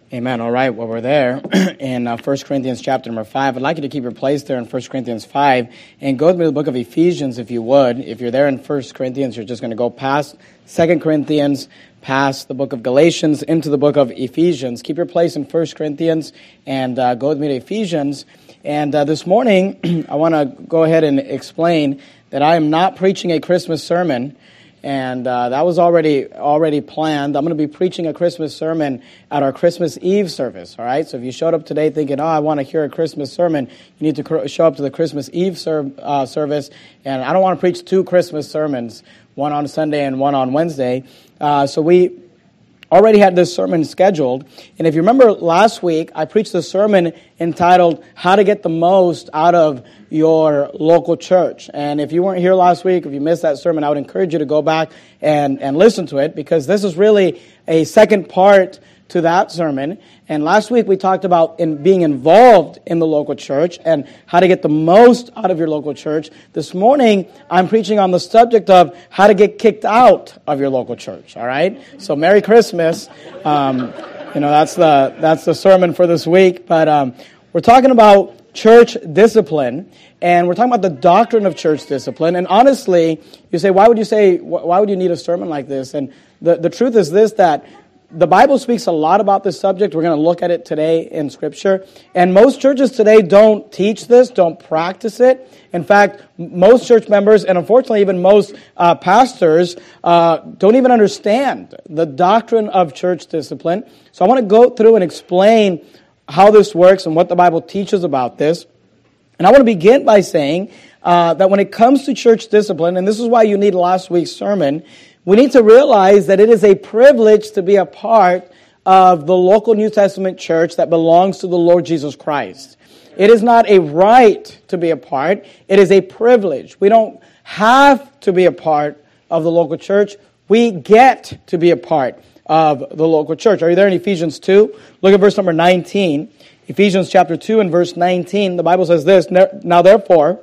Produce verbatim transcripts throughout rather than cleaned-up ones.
Amen. All right. Well, we're there in uh, First Corinthians chapter number five. I'd like you to keep your place there in First Corinthians five and go through the book of Ephesians if you would. If you're there in First Corinthians, you're just going to go past Second Corinthians, past the book of Galatians, into the book of Ephesians. Keep your place in First Corinthians and uh, go with me to Ephesians. And uh, this morning, I want to go ahead and explain that I am not preaching a Christmas sermon. And uh, that was already already planned. I'm going to be preaching a Christmas sermon at our Christmas Eve service, all right? So if you showed up today thinking, oh, I want to hear a Christmas sermon, you need to cr- show up to the Christmas Eve ser- uh, service. And I don't want to preach two Christmas sermons, one on Sunday and one on Wednesday. Uh, so we already had this sermon scheduled. And if you remember last week, I preached a sermon entitled, How to Get the Most Out of Your Local Church. And if you weren't here last week, if you missed that sermon, I would encourage you to go back and, and listen to it, because this is really a second part to that sermon. And last week we talked about in being involved in the local church and how to get the most out of your local church. This morning I'm preaching on the subject of how to get kicked out of your local church. All right. So Merry Christmas. Um, you know that's the that's the sermon for this week. But um, we're talking about church discipline, and we're talking about the doctrine of church discipline. And honestly, you say, why would you say why would you need a sermon like this? And the the truth is this, that the Bible speaks a lot about this subject. We're going to look at it today in Scripture. And most churches today don't teach this, don't practice it. In fact, most church members, and unfortunately even most uh, pastors, uh, don't even understand the doctrine of church discipline. So I want to go through and explain how this works and what the Bible teaches about this. And I want to begin by saying uh, that when it comes to church discipline, and this is why you need last week's sermon, we need to realize that it is a privilege to be a part of the local New Testament church that belongs to the Lord Jesus Christ. It is not a right to be a part. It is a privilege. We don't have to be a part of the local church. We get to be a part of the local church. Are you there in Ephesians two? Look at verse number nineteen. Ephesians chapter two and verse nineteen. The Bible says this, Now therefore,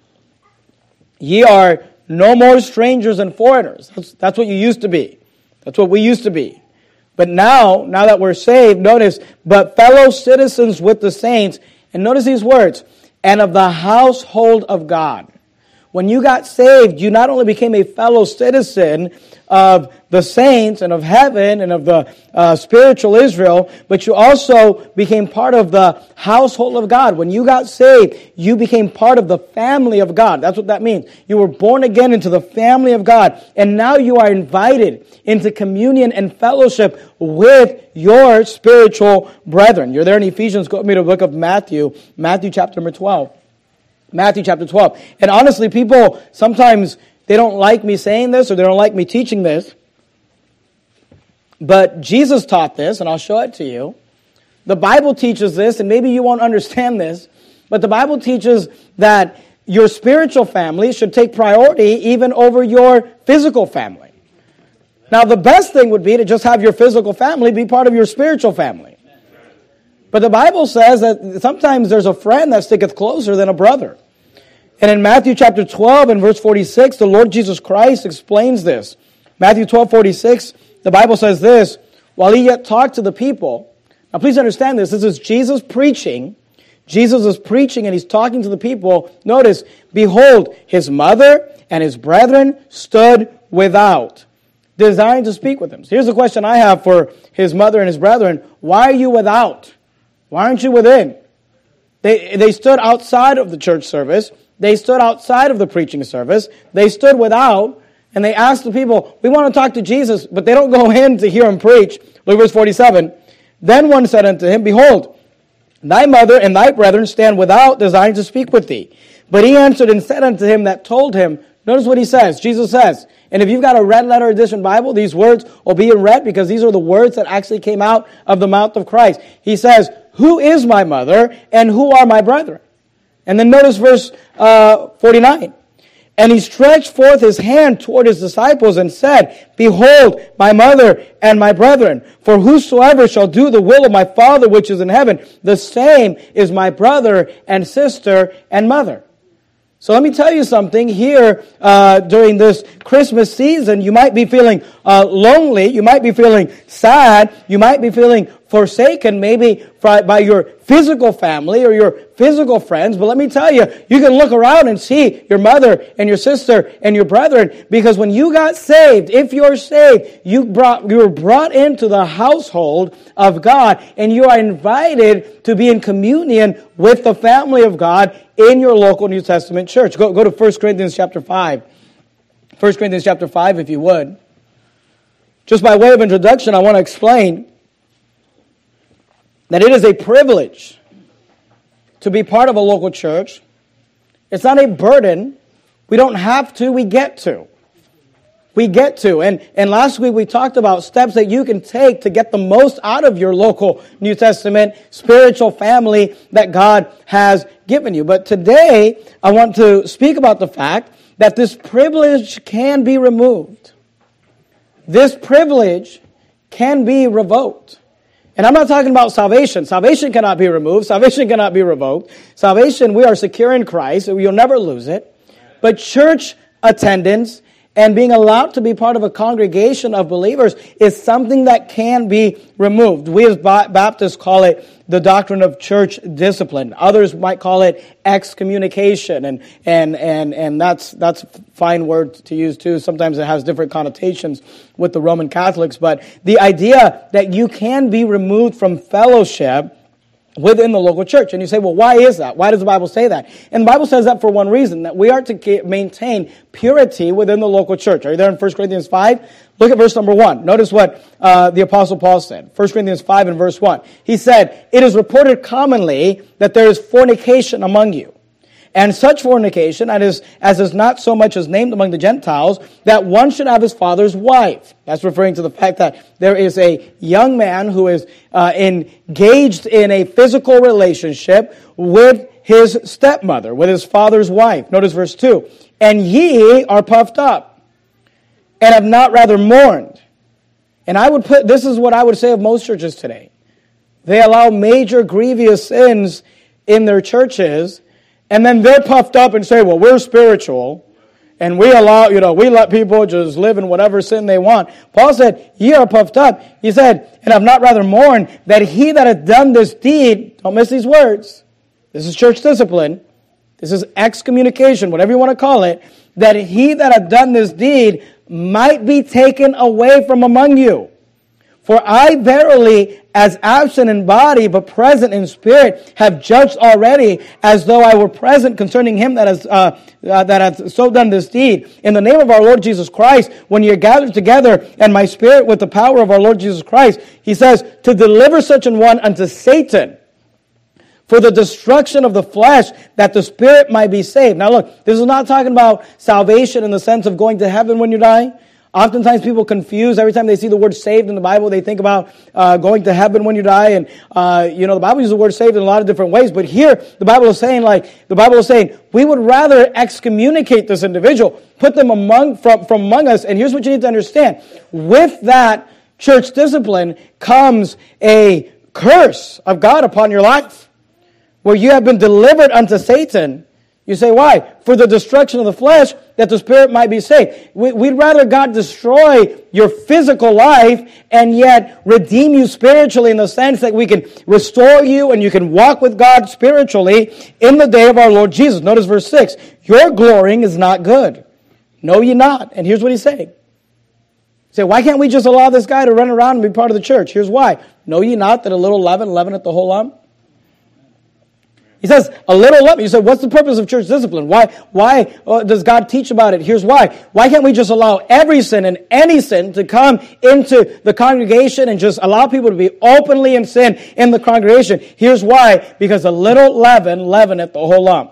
ye are no more strangers and foreigners. That's, that's what you used to be. That's what we used to be. But now, now that we're saved, notice, but fellow citizens with the saints, and notice these words, and of the household of God. When you got saved, you not only became a fellow citizen of the saints and of heaven and of the uh, spiritual Israel, but you also became part of the household of God. When you got saved, you became part of the family of God. That's what that means. You were born again into the family of God, and now you are invited into communion and fellowship with your spiritual brethren. You're there in Ephesians. Go with me to the book of Matthew, Matthew chapter number twelve. Matthew chapter twelve. And honestly, people sometimes, they don't like me saying this or they don't like me teaching this. But Jesus taught this, and I'll show it to you. The Bible teaches this, and maybe you won't understand this, but the Bible teaches that your spiritual family should take priority even over your physical family. Now, the best thing would be to just have your physical family be part of your spiritual family. But the Bible says that sometimes there's a friend that sticketh closer than a brother. And in Matthew chapter twelve and verse forty-six, the Lord Jesus Christ explains this. Matthew twelve, forty-six, the Bible says this, while he yet talked to the people. Now please understand this. This is Jesus preaching. Jesus is preaching and he's talking to the people. Notice, behold, his mother and his brethren stood without, desiring to speak with him. So here's the question I have for his mother and his brethren. Why are you without? Why aren't you within? They, they stood outside of the church service. They stood outside of the preaching service. They stood without, and they asked the people, we want to talk to Jesus, but they don't go in to hear him preach. Look at verse forty-seven. Then one said unto him, behold, thy mother and thy brethren stand without, desiring to speak with thee. But he answered and said unto him that told him, notice what he says, Jesus says, and if you've got a red letter edition Bible, these words will be in red because these are the words that actually came out of the mouth of Christ. He says, who is my mother and who are my brethren? And then notice verse uh, forty-nine. And he stretched forth his hand toward his disciples and said, behold, my mother and my brethren, for whosoever shall do the will of my Father which is in heaven, the same is my brother and sister and mother. So let me tell you something here uh, during this Christmas season. You might be feeling uh, lonely. You might be feeling sad. You might be feeling forsaken maybe by your physical family or your physical friends, but let me tell you, you can look around and see your mother and your sister and your brethren, because when you got saved, if you're saved, you brought you were brought into the household of God, and you are invited to be in communion with the family of God in your local New Testament church. Go, go to First Corinthians chapter five. First Corinthians chapter five, if you would. Just by way of introduction, I want to explain that it is a privilege to be part of a local church. It's not a burden. We don't have to, we get to. We get to. And, and last week we talked about steps that you can take to get the most out of your local New Testament spiritual family that God has given you. But today I want to speak about the fact that this privilege can be removed. This privilege can be revoked. And I'm not talking about salvation. Salvation cannot be removed. Salvation cannot be revoked. Salvation, we are secure in Christ. You'll never lose it. But church attendance and being allowed to be part of a congregation of believers is something that can be removed. We as Baptists call it the doctrine of church discipline. Others might call it excommunication, and and and and that's that's a fine word to use too. Sometimes it has different connotations with the Roman Catholics, but the idea that you can be removed from fellowship within the local church. And you say, well, why is that? Why does the Bible say that? And the Bible says that for one reason, that we are to maintain purity within the local church. Are you there in First Corinthians five? Look at verse number one. Notice what uh, the Apostle Paul said. First Corinthians five and verse one. He said, it is reported commonly that there is fornication among you. And such fornication as is, as is not so much as named among the Gentiles, that one should have his father's wife. That's referring to the fact that there is a young man who is uh, engaged in a physical relationship with his stepmother, with his father's wife. Notice verse two. And ye are puffed up, and have not rather mourned. And I would put, this is what I would say of most churches today. They allow major grievous sins in their churches, and then they're puffed up and say, well, we're spiritual, and we allow, you know, we let people just live in whatever sin they want. Paul said, ye are puffed up. He said, and have not rather mourned, that he that hath done this deed, don't miss these words, this is church discipline, this is excommunication, whatever you want to call it, that he that hath done this deed might be taken away from among you. For I verily, as absent in body, but present in spirit, have judged already, as though I were present concerning him that has uh, uh, that hath so done this deed. In the name of our Lord Jesus Christ, when ye are gathered together, and my spirit with the power of our Lord Jesus Christ, he says, to deliver such an one unto Satan, for the destruction of the flesh, that the spirit might be saved. Now look, this is not talking about salvation in the sense of going to heaven when you die. Oftentimes people confuse, every time they see the word saved in the Bible, they think about uh, going to heaven when you die. And, uh, you know, the Bible uses the word saved in a lot of different ways. But here, the Bible is saying, like, the Bible is saying, we would rather excommunicate this individual, put them among from, from among us. And here's what you need to understand. With that church discipline comes a curse of God upon your life, where you have been delivered unto Satan. You say, why? For the destruction of the flesh, that the spirit might be saved. We'd rather God destroy your physical life and yet redeem you spiritually, in the sense that we can restore you and you can walk with God spiritually in the day of our Lord Jesus. Notice verse six. Your glorying is not good. Know ye not. And here's what he's saying. Say, why can't we just allow this guy to run around and be part of the church? Here's why. Know ye not that a little leaven leaveneth the whole lump? He says, a little leaven. You said, what's the purpose of church discipline? Why Why uh, does God teach about it? Here's why. Why can't we just allow every sin and any sin to come into the congregation and just allow people to be openly in sin in the congregation? Here's why. Because a little leaven leaveneth the whole lump.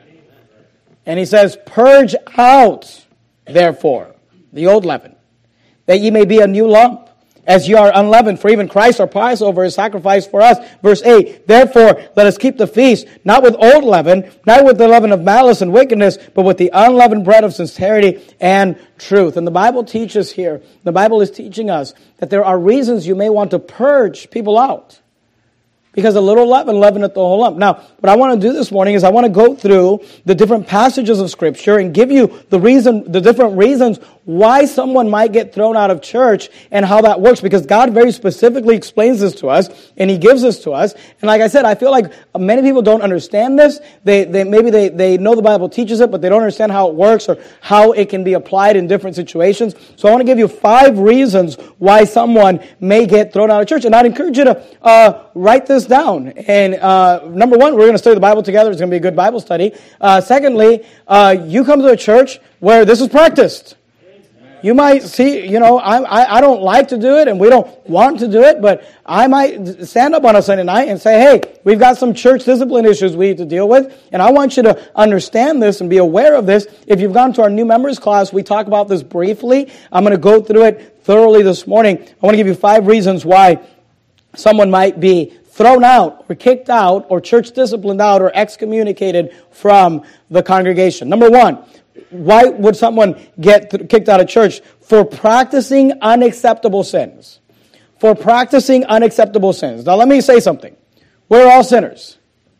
And he says, purge out, therefore, the old leaven, that ye may be a new lump, as ye are unleavened, for even Christ our Passover is sacrificed for us. Verse eight, therefore let us keep the feast, not with old leaven, not with the leaven of malice and wickedness, but with the unleavened bread of sincerity and truth. And the Bible teaches here, the Bible is teaching us that there are reasons you may want to purge people out. Because a little leaven leaveneth the whole lump. Now, what I want to do this morning is I want to go through the different passages of Scripture and give you the reason, the different reasons why someone might get thrown out of church and how that works. Because God very specifically explains this to us and He gives this to us. And like I said, I feel like many people don't understand this. They, they maybe they, they know the Bible teaches it, but they don't understand how it works or how it can be applied in different situations. So I want to give you five reasons why someone may get thrown out of church. And I'd encourage you to uh, write this down. And uh, number one, we're going to study the Bible together. It's going to be a good Bible study. Uh, secondly, uh, you come to a church where this is practiced. You might see, you know, I, I I don't like to do it, and we don't want to do it, but I might stand up on a Sunday night and say, hey, we've got some church discipline issues we need to deal with, and I want you to understand this and be aware of this. If you've gone to our new members class, we talk about this briefly. I'm going to go through it thoroughly this morning. I want to give you five reasons why someone might be thrown out or kicked out or church disciplined out or excommunicated from the congregation. Number one, why would someone get th- kicked out of church? For practicing unacceptable sins. For practicing unacceptable sins. Now let me say something. We're all sinners.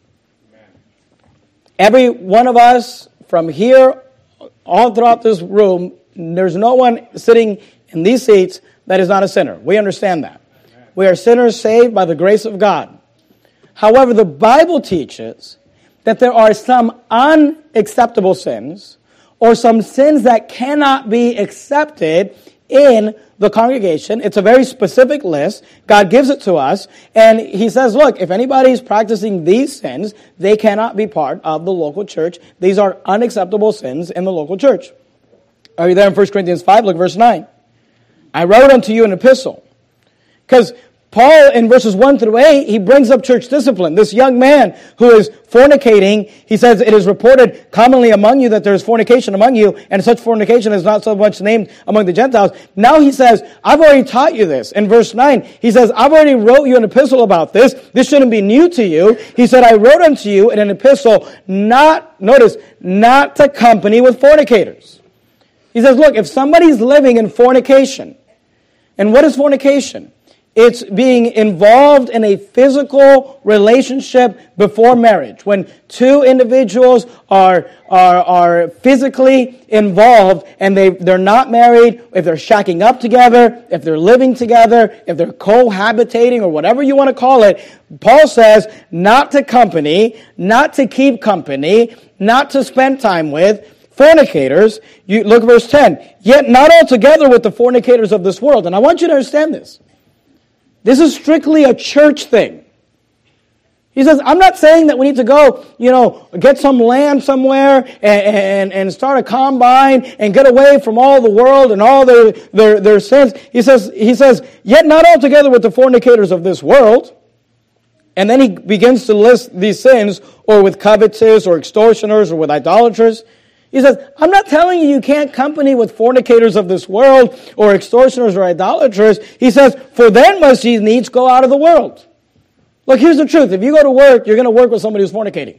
Every one of us from here all throughout this room, there's no one sitting in these seats that is not a sinner. We understand that. We are sinners saved by the grace of God. However, the Bible teaches that there are some unacceptable sins or some sins that cannot be accepted in the congregation. It's a very specific list. God gives it to us. And He says, look, if anybody's practicing these sins, they cannot be part of the local church. These are unacceptable sins in the local church. Are you there in First Corinthians five? Look, verse nine. I wrote unto you an epistle. Because Paul, in verses one through eight, he brings up church discipline. This young man who is fornicating, he says, it is reported commonly among you that there is fornication among you, and such fornication is not so much named among the Gentiles. Now he says, I've already taught you this. In verse nine, he says, I've already wrote you an epistle about this. This shouldn't be new to you. He said, I wrote unto you in an epistle, not, notice, not to company with fornicators. He says, look, if somebody's living in fornication, and what is fornication? It's being involved in a physical relationship before marriage. When two individuals are are, are physically involved and they, they're not married, if they're shacking up together, if they're living together, if they're cohabitating or whatever you want to call it, Paul says not to company, not to keep company, not to spend time with fornicators. You look verse ten. Yet not altogether with the fornicators of this world. And I want you to understand this. This is strictly a church thing. He says, I'm not saying that we need to go, you know, get some land somewhere and, and, and start a combine and get away from all the world and all their, their, their sins. He says, he says, yet not altogether with the fornicators of this world. And then he begins to list these sins, or with covetous or extortioners or with idolaters. He says, I'm not telling you you can't company with fornicators of this world or extortioners or idolaters. He says, for then must ye needs go out of the world. Look, here's the truth. If you go to work, you're going to work with somebody who's fornicating.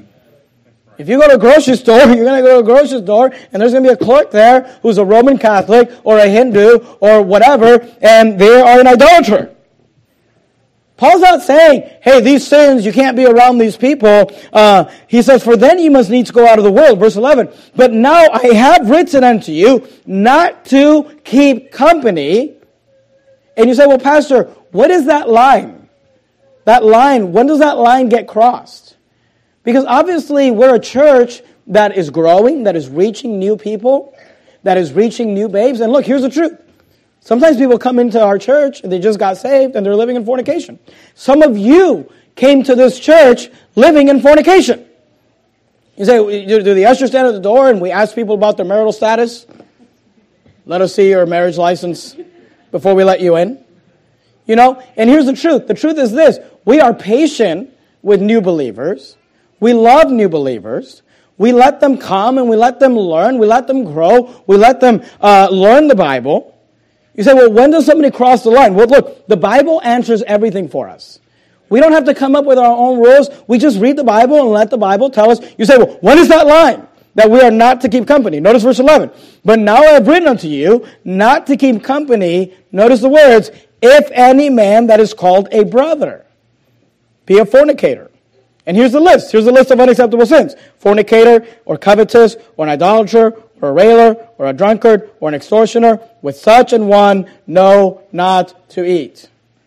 If you go to a grocery store, you're going to go to a grocery store, and there's going to be a clerk there who's a Roman Catholic or a Hindu or whatever, and they are an idolater. Paul's not saying, hey, these sins, you can't be around these people. Uh, he says, for then you must needs go out of the world. Verse eleven. But now I have written unto you not to keep company. And you say, well, Pastor, what is that line? That line, when does that line get crossed? Because obviously we're a church that is growing, that is reaching new people, that is reaching new babes. And look, here's the truth. Sometimes people come into our church and they just got saved and they're living in fornication. Some of you came to this church living in fornication. You say, do the ushers stand at the door and we ask people about their marital status? Let us see your marriage license before we let you in. You know, and here's the truth. The truth is this. We are patient with new believers. We love new believers. We let them come and we let them learn. We let them grow. We let them uh, learn the Bible. You say, well, when does somebody cross the line? Well, look, the Bible answers everything for us. We don't have to come up with our own rules. We just read the Bible and let the Bible tell us. You say, well, when is that line that we are not to keep company? Notice verse eleven. But now I have written unto you not to keep company. Notice the words, if any man that is called a brother be a fornicator. And here's the list. Here's the list of unacceptable sins. Fornicator, or covetous, or an idolater, or a railer, or a drunkard, or an extortioner. With such an one, know not to eat.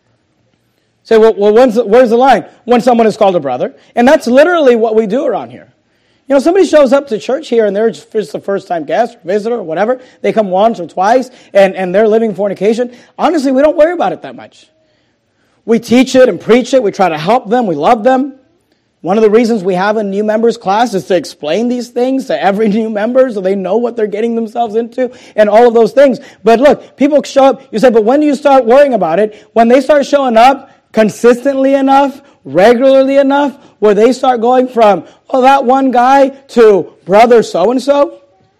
Say, well, well when's the, where's the line? When someone is called a brother. And that's literally what we do around here. You know, somebody shows up to church here and they're just, just a first-time guest, or visitor, or whatever. They come once or twice and, and they're living fornication. Honestly, we don't worry about it that much. We teach it and preach it. We try to help them. We love them. One of the reasons we have a new members class is to explain these things to every new member so they know what they're getting themselves into and all of those things. But look, people show up. You say, but when do you start worrying about it? When they start showing up consistently enough, regularly enough, where they start going from, oh, that one guy to brother so-and-so,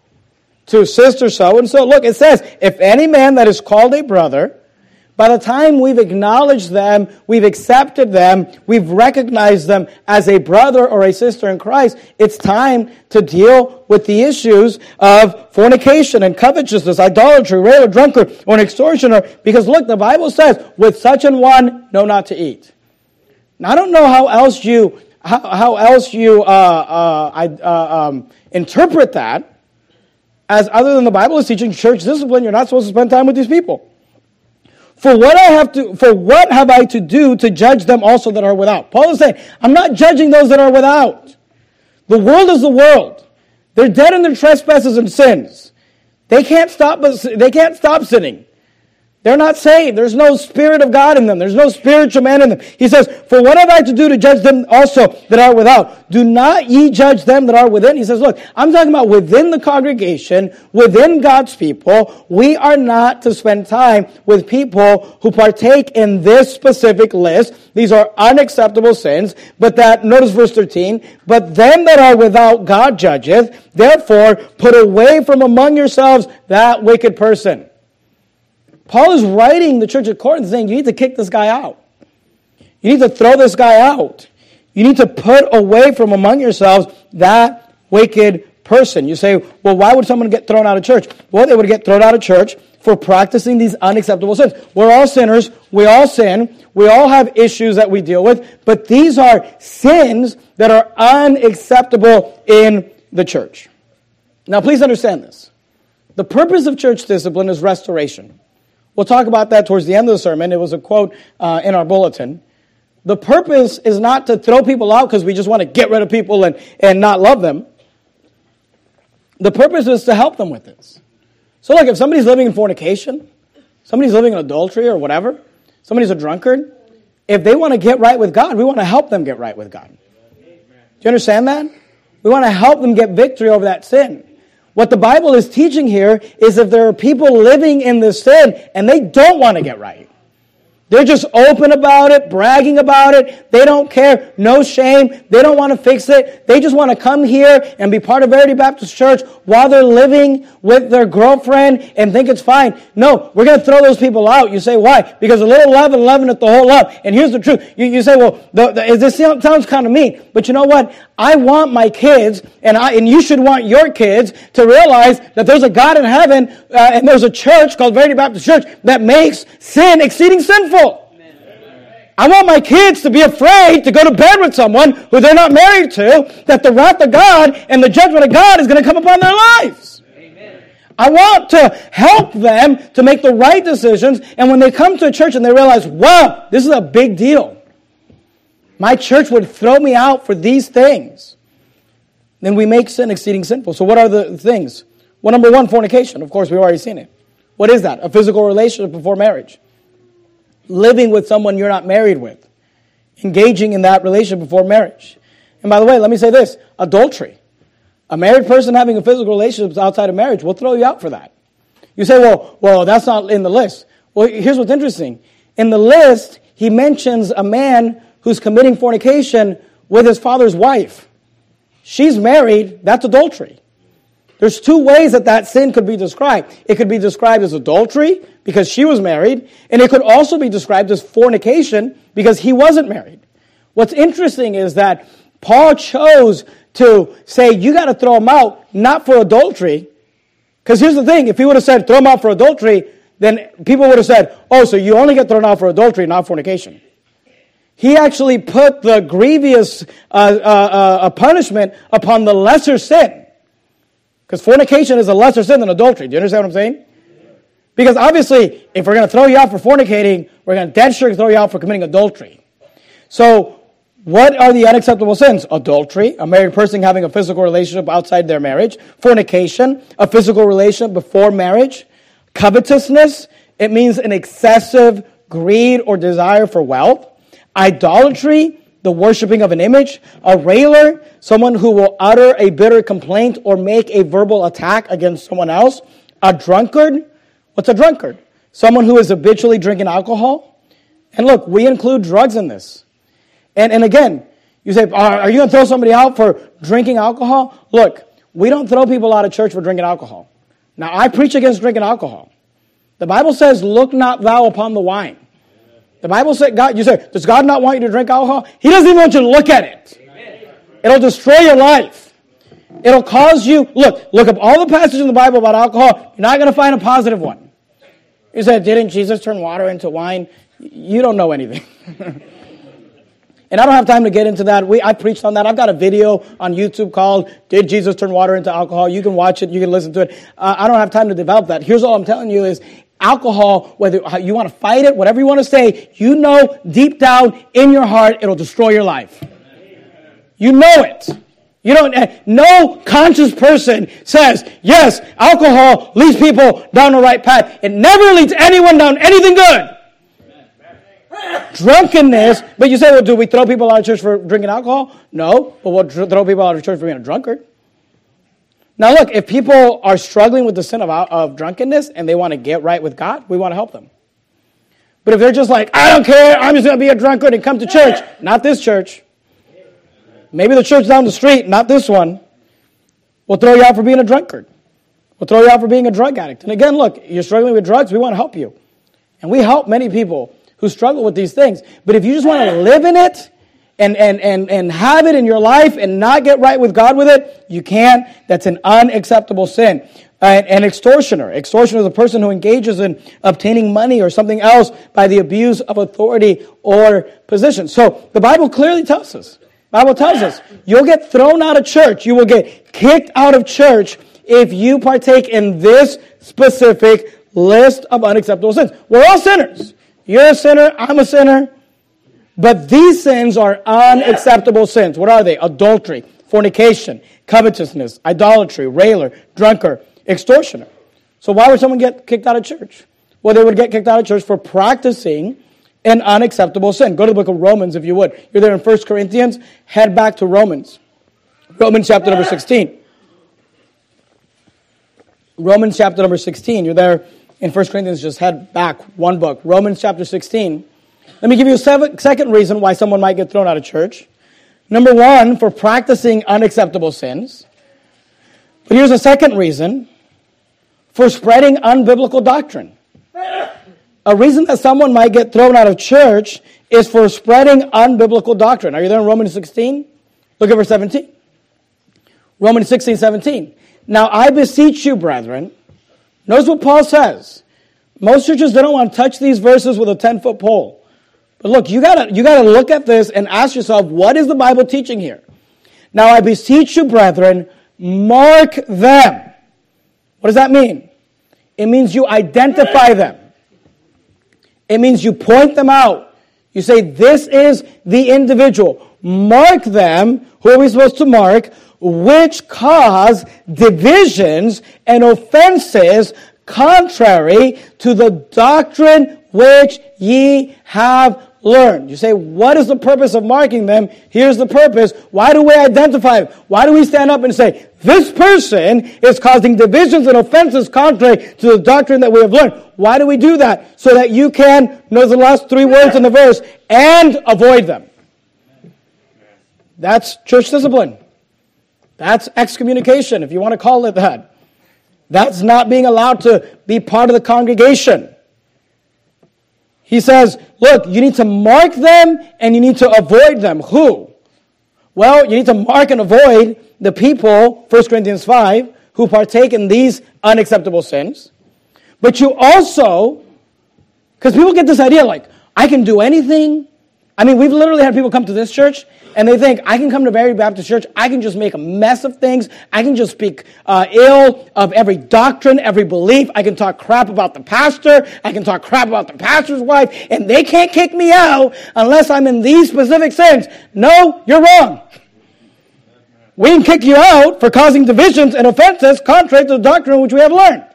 to sister so-and-so. Look, it says, if any man that is called a brother, by the time we've acknowledged them, we've accepted them, we've recognized them as a brother or a sister in Christ, it's time to deal with the issues of fornication and covetousness, idolatry, railer, drunkard, or an extortioner. Because look, the Bible says, with such an one, know not to eat. Now, I don't know how else you how, how else you uh, uh, I, uh, um, interpret that, as other than the Bible is teaching church discipline. You're not supposed to spend time with these people. For what I have to, for what have I to do to judge them also that are without? Paul is saying, I'm not judging those that are without. The world is the world. They're dead in their trespasses and sins. They can't stop. They can't stop sinning. They're not saved. There's no Spirit of God in them. There's no spiritual man in them. He says, for what have I to do to judge them also that are without? Do not ye judge them that are within. He says, look, I'm talking about within the congregation, within God's people. We are not to spend time with people who partake in this specific list. These are unacceptable sins. But that, notice verse thirteen, but them that are without God judgeth. Therefore, put away from among yourselves that wicked person. Paul is writing the church at Corinth saying, you need to kick this guy out. You need to throw this guy out. You need to put away from among yourselves that wicked person. You say, well, why would someone get thrown out of church? Well, they would get thrown out of church for practicing these unacceptable sins. We're all sinners. We all sin. We all have issues that we deal with. But these are sins that are unacceptable in the church. Now, please understand this. The purpose of church discipline is restoration. We'll talk about that towards the end of the sermon. It was a quote uh, in our bulletin. The purpose is not to throw people out because we just want to get rid of people and, and not love them. The purpose is to help them with this. So look, if somebody's living in fornication, somebody's living in adultery or whatever, somebody's a drunkard, if they want to get right with God, we want to help them get right with God. Do you understand that? We want to help them get victory over that sin. What the Bible is teaching here is if there are people living in this sin and they don't want to get right. They're just open about it, bragging about it. They don't care. No shame. They don't want to fix it. They just want to come here and be part of Verity Baptist Church while they're living with their girlfriend and think it's fine. No, we're going to throw those people out. You say, why? Because a little leaven leaveneth the whole lump. And here's the truth. You, you say, well, the, the, this sounds kind of mean. But you know what? I want my kids, and I and you should want your kids, to realize that there's a God in heaven, uh, and there's a church called Verity Baptist Church that makes sin exceeding sinful. I want my kids to be afraid to go to bed with someone who they're not married to, that the wrath of God and the judgment of God is going to come upon their lives. Amen. I want to help them to make the right decisions, and when they come to a church and they realize, wow, this is a big deal. My church would throw me out for these things. Then we make sin exceeding sinful. So what are the things? Well, number one, fornication. Of course, we've already seen it. What is that? A physical relationship before marriage. Living with someone you're not married with. Engaging in that relationship before marriage. And by the way, let me say this. Adultery. A married person having a physical relationship outside of marriage will throw you out for that. You say, well, well, that's not in the list. Well, here's what's interesting. In the list, he mentions a man who's committing fornication with his father's wife. She's married. That's adultery. There's two ways that that sin could be described. It could be described as adultery because she was married, and it could also be described as fornication because he wasn't married. What's interesting is that Paul chose to say, you got to throw him out, not for adultery. Because here's the thing, if he would have said, throw him out for adultery, then people would have said, oh, so you only get thrown out for adultery, not fornication. He actually put the grievous uh, uh, uh, punishment upon the lesser sin. Because fornication is a lesser sin than adultery. Do you understand what I'm saying? Because obviously, if we're going to throw you out for fornicating, we're going to dead sure throw you out for committing adultery. So, what are the unacceptable sins? Adultery, a married person having a physical relationship outside their marriage. Fornication, a physical relationship before marriage. Covetousness, it means an excessive greed or desire for wealth. Idolatry, the worshiping of an image. A railer, someone who will utter a bitter complaint or make a verbal attack against someone else. A drunkard, what's a drunkard? Someone who is habitually drinking alcohol. And look, we include drugs in this. And, and again, you say, are you going to throw somebody out for drinking alcohol? Look, we don't throw people out of church for drinking alcohol. Now, I preach against drinking alcohol. The Bible says, look not thou upon the wine. The Bible says, God, you say, does God not want you to drink alcohol? He doesn't even want you to look at it. It'll destroy your life. It'll cause you, look, look up all the passages in the Bible about alcohol. You're not going to find a positive one. You said, didn't Jesus turn water into wine? You don't know anything. And I don't have time to get into that. We I preached on that. I've got a video on YouTube called, Did Jesus Turn Water into Alcohol? You can watch it. You can listen to it. Uh, I don't have time to develop that. Here's all I'm telling you is, alcohol, whether you want to fight it, whatever you want to say, you know deep down in your heart, it'll destroy your life. You know it. You don't, no conscious person says, yes, alcohol leads people down the right path. It never leads anyone down anything good. Drunkenness, but you say, well, do we throw people out of church for drinking alcohol? No, but we'll throw people out of church for being a drunkard. Now look, if people are struggling with the sin of, of drunkenness and they want to get right with God, we want to help them. But if they're just like, I don't care, I'm just going to be a drunkard and come to church, not this church. Maybe the church down the street, not this one. We'll throw you out for being a drunkard. We'll throw you out for being a drug addict. And again, look, you're struggling with drugs, we want to help you. And we help many people who struggle with these things. But if you just want to live in it and, and, and, and have it in your life and not get right with God with it, you can't. That's an unacceptable sin. Uh, an extortioner. Extortioner is a person who engages in obtaining money or something else by the abuse of authority or position. So the Bible clearly tells us. The Bible tells us you'll get thrown out of church. You will get kicked out of church if you partake in this specific list of unacceptable sins. We're all sinners. You're a sinner. I'm a sinner. But these sins are unacceptable sins. What are they? Adultery, fornication, covetousness, idolatry, railer, drunkard, extortioner. So why would someone get kicked out of church? Well, they would get kicked out of church for practicing an unacceptable sin. Go to the book of Romans, if you would. You're there in First Corinthians. Head back to Romans. Romans chapter number sixteen. Romans chapter number sixteen. You're there in First Corinthians. Just head back one book. Romans chapter sixteen. Let me give you a seven, second reason why someone might get thrown out of church. Number one, for practicing unacceptable sins. But here's a second reason, for spreading unbiblical doctrine. A reason that someone might get thrown out of church is for spreading unbiblical doctrine. Are you there in Romans sixteen? Look at verse seventeen. Romans sixteen, seventeen. Now I beseech you, brethren. Notice what Paul says. Most churches, they don't want to touch these verses with a ten-foot pole. But look, you gotta, you gotta look at this and ask yourself, what is the Bible teaching here? Now I beseech you, brethren, mark them. What does that mean? It means you identify them. It means you point them out. You say, this is the individual. Mark them. Who are we supposed to mark? Which cause divisions and offenses contrary to the doctrine which ye have learned. You say, what is the purpose of marking them? Here's the purpose. Why do we identify them? Why do we stand up and say, this person is causing divisions and offenses contrary to the doctrine that we have learned? Why do we do that? So that you can, notice the last three words in the verse, and avoid them. That's church discipline. That's excommunication, if you want to call it that. That's not being allowed to be part of the congregation. He says, look, you need to mark them and you need to avoid them. Who? Well, you need to mark and avoid the people, First Corinthians five, who partake in these unacceptable sins. But you also, because people get this idea like, I can do anything I mean, we've literally had people come to this church, and they think, I can come to Mary Baptist Church, I can just make a mess of things, I can just speak uh, ill of every doctrine, every belief, I can talk crap about the pastor, I can talk crap about the pastor's wife, and they can't kick me out unless I'm in these specific sins. No, you're wrong. We can kick you out for causing divisions and offenses contrary to the doctrine which we have learned.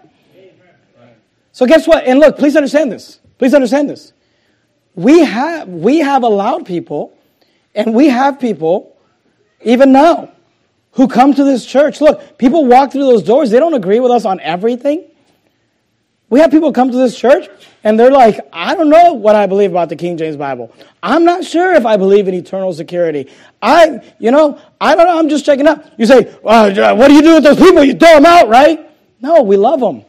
So guess what? And look, please understand this. Please understand this. We have, we have allowed people, and we have people, even now, who come to this church. Look, people walk through those doors. They don't agree with us on everything. We have people come to this church, and they're like, I don't know what I believe about the King James Bible. I'm not sure if I believe in eternal security. I, you know, I don't know. I'm just checking out. You say, well, what do you do with those people? You throw them out, right? No, we love them.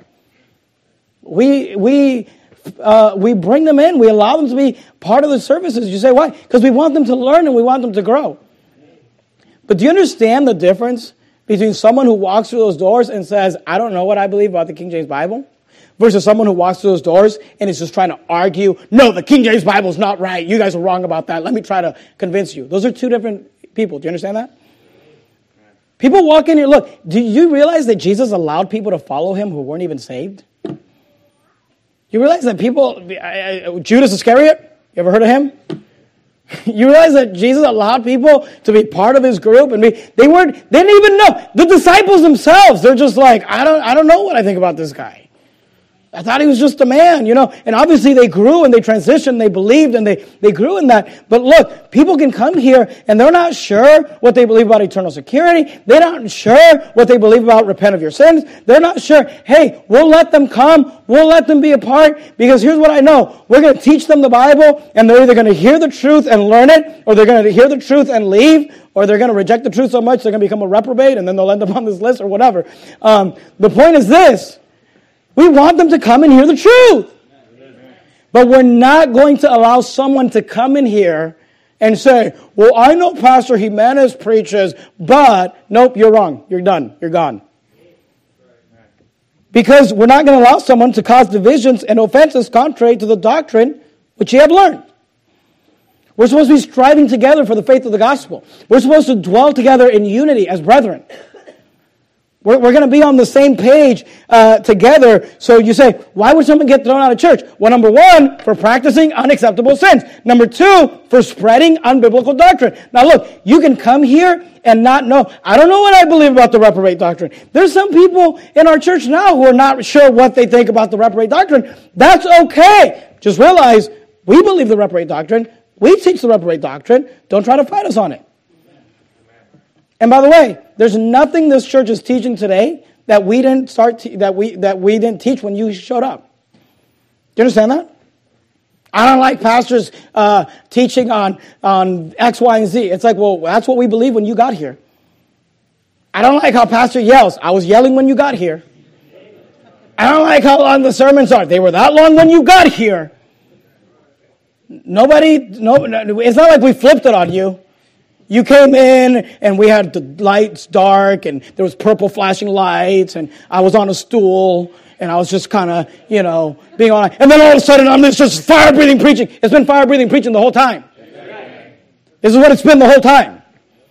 We, we... Uh, we bring them in. We allow them to be part of the services. You say, why? Because we want them to learn and we want them to grow. But do you understand the difference between someone who walks through those doors and says, I don't know what I believe about the King James Bible, versus someone who walks through those doors and is just trying to argue, no, the King James Bible is not right. You guys are wrong about that. Let me try to convince you. Those are two different people. Do you understand that? People walk in here. Look, do you realize that Jesus allowed people to follow him who weren't even saved? You realize that people, uh, Judas Iscariot, you ever heard of him? You realize that Jesus allowed people to be part of his group, and be, they weren't, they didn't even know. The disciples themselves, they're just like, I don't, I don't know what I think about this guy. I thought he was just a man, you know. And obviously they grew and they transitioned, they believed and they, they grew in that. But look, people can come here and they're not sure what they believe about eternal security. They're not sure what they believe about repent of your sins. They're not sure, hey, we'll let them come. We'll let them be a part, because here's what I know. We're going to teach them the Bible, and they're either going to hear the truth and learn it, or they're going to hear the truth and leave, or they're going to reject the truth so much they're going to become a reprobate, and then they'll end up on this list or whatever. Um, the point is this. We want them to come and hear the truth. But we're not going to allow someone to come in here and say, well, I know Pastor Jimenez preaches, but nope, you're wrong. You're done. You're gone. Because we're not going to allow someone to cause divisions and offenses contrary to the doctrine which you have learned. We're supposed to be striving together for the faith of the gospel. We're supposed to dwell together in unity as brethren. We're, we're going to be on the same page uh, together. So you say, why would someone get thrown out of church? Well, number one, for practicing unacceptable sins. Number two, for spreading unbiblical doctrine. Now look, you can come here and not know. I don't know what I believe about the reprobate doctrine. There's some people in our church now who are not sure what they think about the reprobate doctrine. That's okay. Just realize, we believe the reprobate doctrine. We teach the reprobate doctrine. Don't try to fight us on it. And by the way, there's nothing this church is teaching today that we didn't start te- that we that we didn't teach when you showed up. Do you understand that? I don't like pastors uh, teaching on on X, Y, and Z. It's like, well, that's what we believe when you got here. I don't like how pastor yells. I was yelling when you got here. I don't like how long the sermons are. They were that long when you got here. Nobody, no, it's not like we flipped it on you. You came in, and we had the lights dark, and there was purple flashing lights, and I was on a stool, and I was just kind of, you know, being on. And then all of a sudden, I'm just fire-breathing preaching. It's been fire-breathing preaching the whole time. This is what it's been the whole time.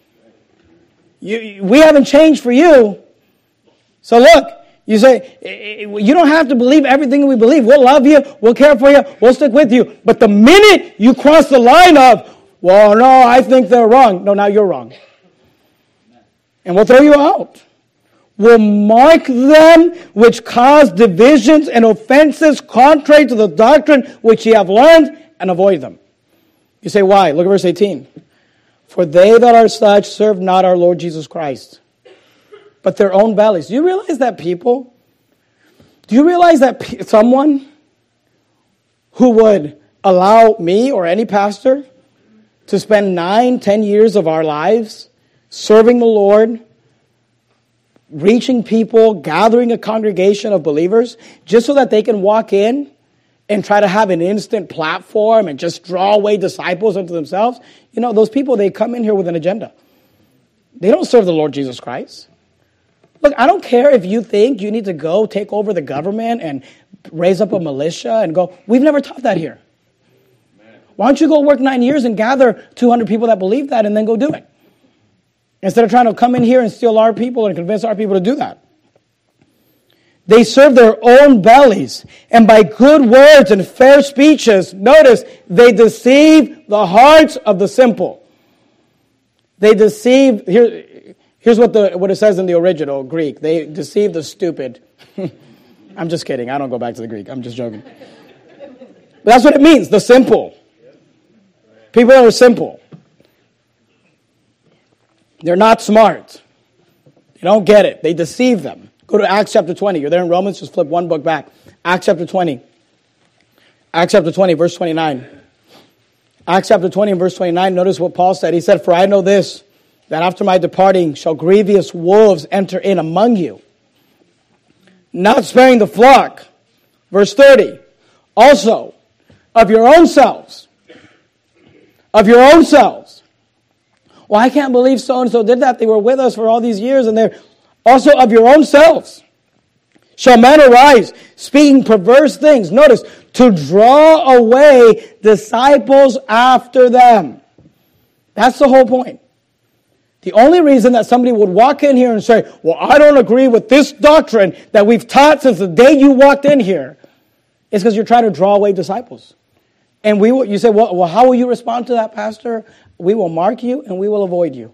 You, we haven't changed for you. So look, you say, you don't have to believe everything we believe. We'll love you. We'll care for you. We'll stick with you. But the minute you cross the line of, well, no, I think they're wrong. No, now you're wrong. And we'll throw you out. We'll mark them which cause divisions and offenses contrary to the doctrine which ye have learned, and avoid them. You say, why? Look at verse eighteen. For they that are such serve not our Lord Jesus Christ, but their own bellies. Do you realize that people, do you realize that pe- someone who would allow me or any pastor to spend nine, ten years of our lives serving the Lord, reaching people, gathering a congregation of believers, just so that they can walk in and try to have an instant platform and just draw away disciples unto themselves? You know, those people, they come in here with an agenda. They don't serve the Lord Jesus Christ. Look, I don't care if you think you need to go take over the government and raise up a militia and go. We've never taught that here. Why don't you go work nine years and gather two hundred people that believe that and then go do it? Instead of trying to come in here and steal our people and convince our people to do that. They serve their own bellies, and by good words and fair speeches, notice, they deceive the hearts of the simple. They deceive, here, here's what the what it says in the original Greek. They deceive the stupid. I'm just kidding. I don't go back to the Greek. I'm just joking. But that's what it means, the simple. People that are simple. They're not smart. They don't get it. They deceive them. Go to Acts chapter twenty. You're there in Romans, just flip one book back. Acts chapter twenty. Acts chapter twenty, verse twenty-nine. Acts chapter twenty and verse twenty-nine, notice what Paul said. He said, "For I know this, that after my departing shall grievous wolves enter in among you, not sparing the flock." Verse thirty. "Also, of your own selves, of your own selves." Well, I can't believe so-and-so did that. They were with us for all these years, and they're also of your own selves shall men arise, speaking perverse things. Notice, to draw away disciples after them. That's the whole point. The only reason that somebody would walk in here and say, well, I don't agree with this doctrine that we've taught since the day you walked in here, is because you're trying to draw away disciples. And we will, you say, well, well, how will you respond to that, Pastor? We will mark you and we will avoid you.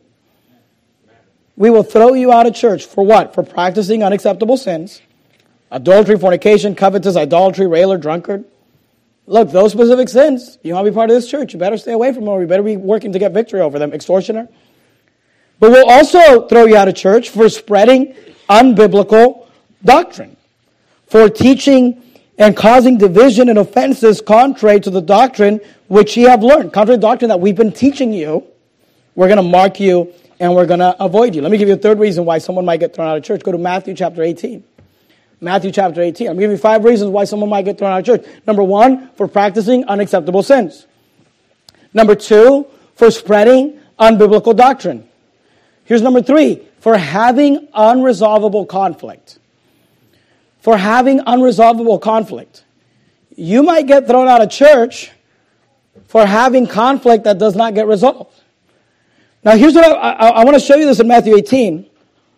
We will throw you out of church. For what? For practicing unacceptable sins. Adultery, fornication, covetous, idolatry, railer, drunkard. Look, those specific sins, you want to be part of this church, you better stay away from them, or you better be working to get victory over them. Extortioner. But we'll also throw you out of church for spreading unbiblical doctrine. For teaching and causing division and offenses contrary to the doctrine which ye have learned. Contrary to the doctrine that we've been teaching you, we're going to mark you and we're going to avoid you. Let me give you a third reason why someone might get thrown out of church. Go to Matthew chapter eighteen. Matthew chapter eighteen. I'm going to give you five reasons why someone might get thrown out of church. Number one, for practicing unacceptable sins. Number two, for spreading unbiblical doctrine. Here's number three, for having unresolvable conflict. For having unresolvable conflict. You might get thrown out of church for having conflict that does not get resolved. Now, here's what I, I, I want to show you this in Matthew eighteen.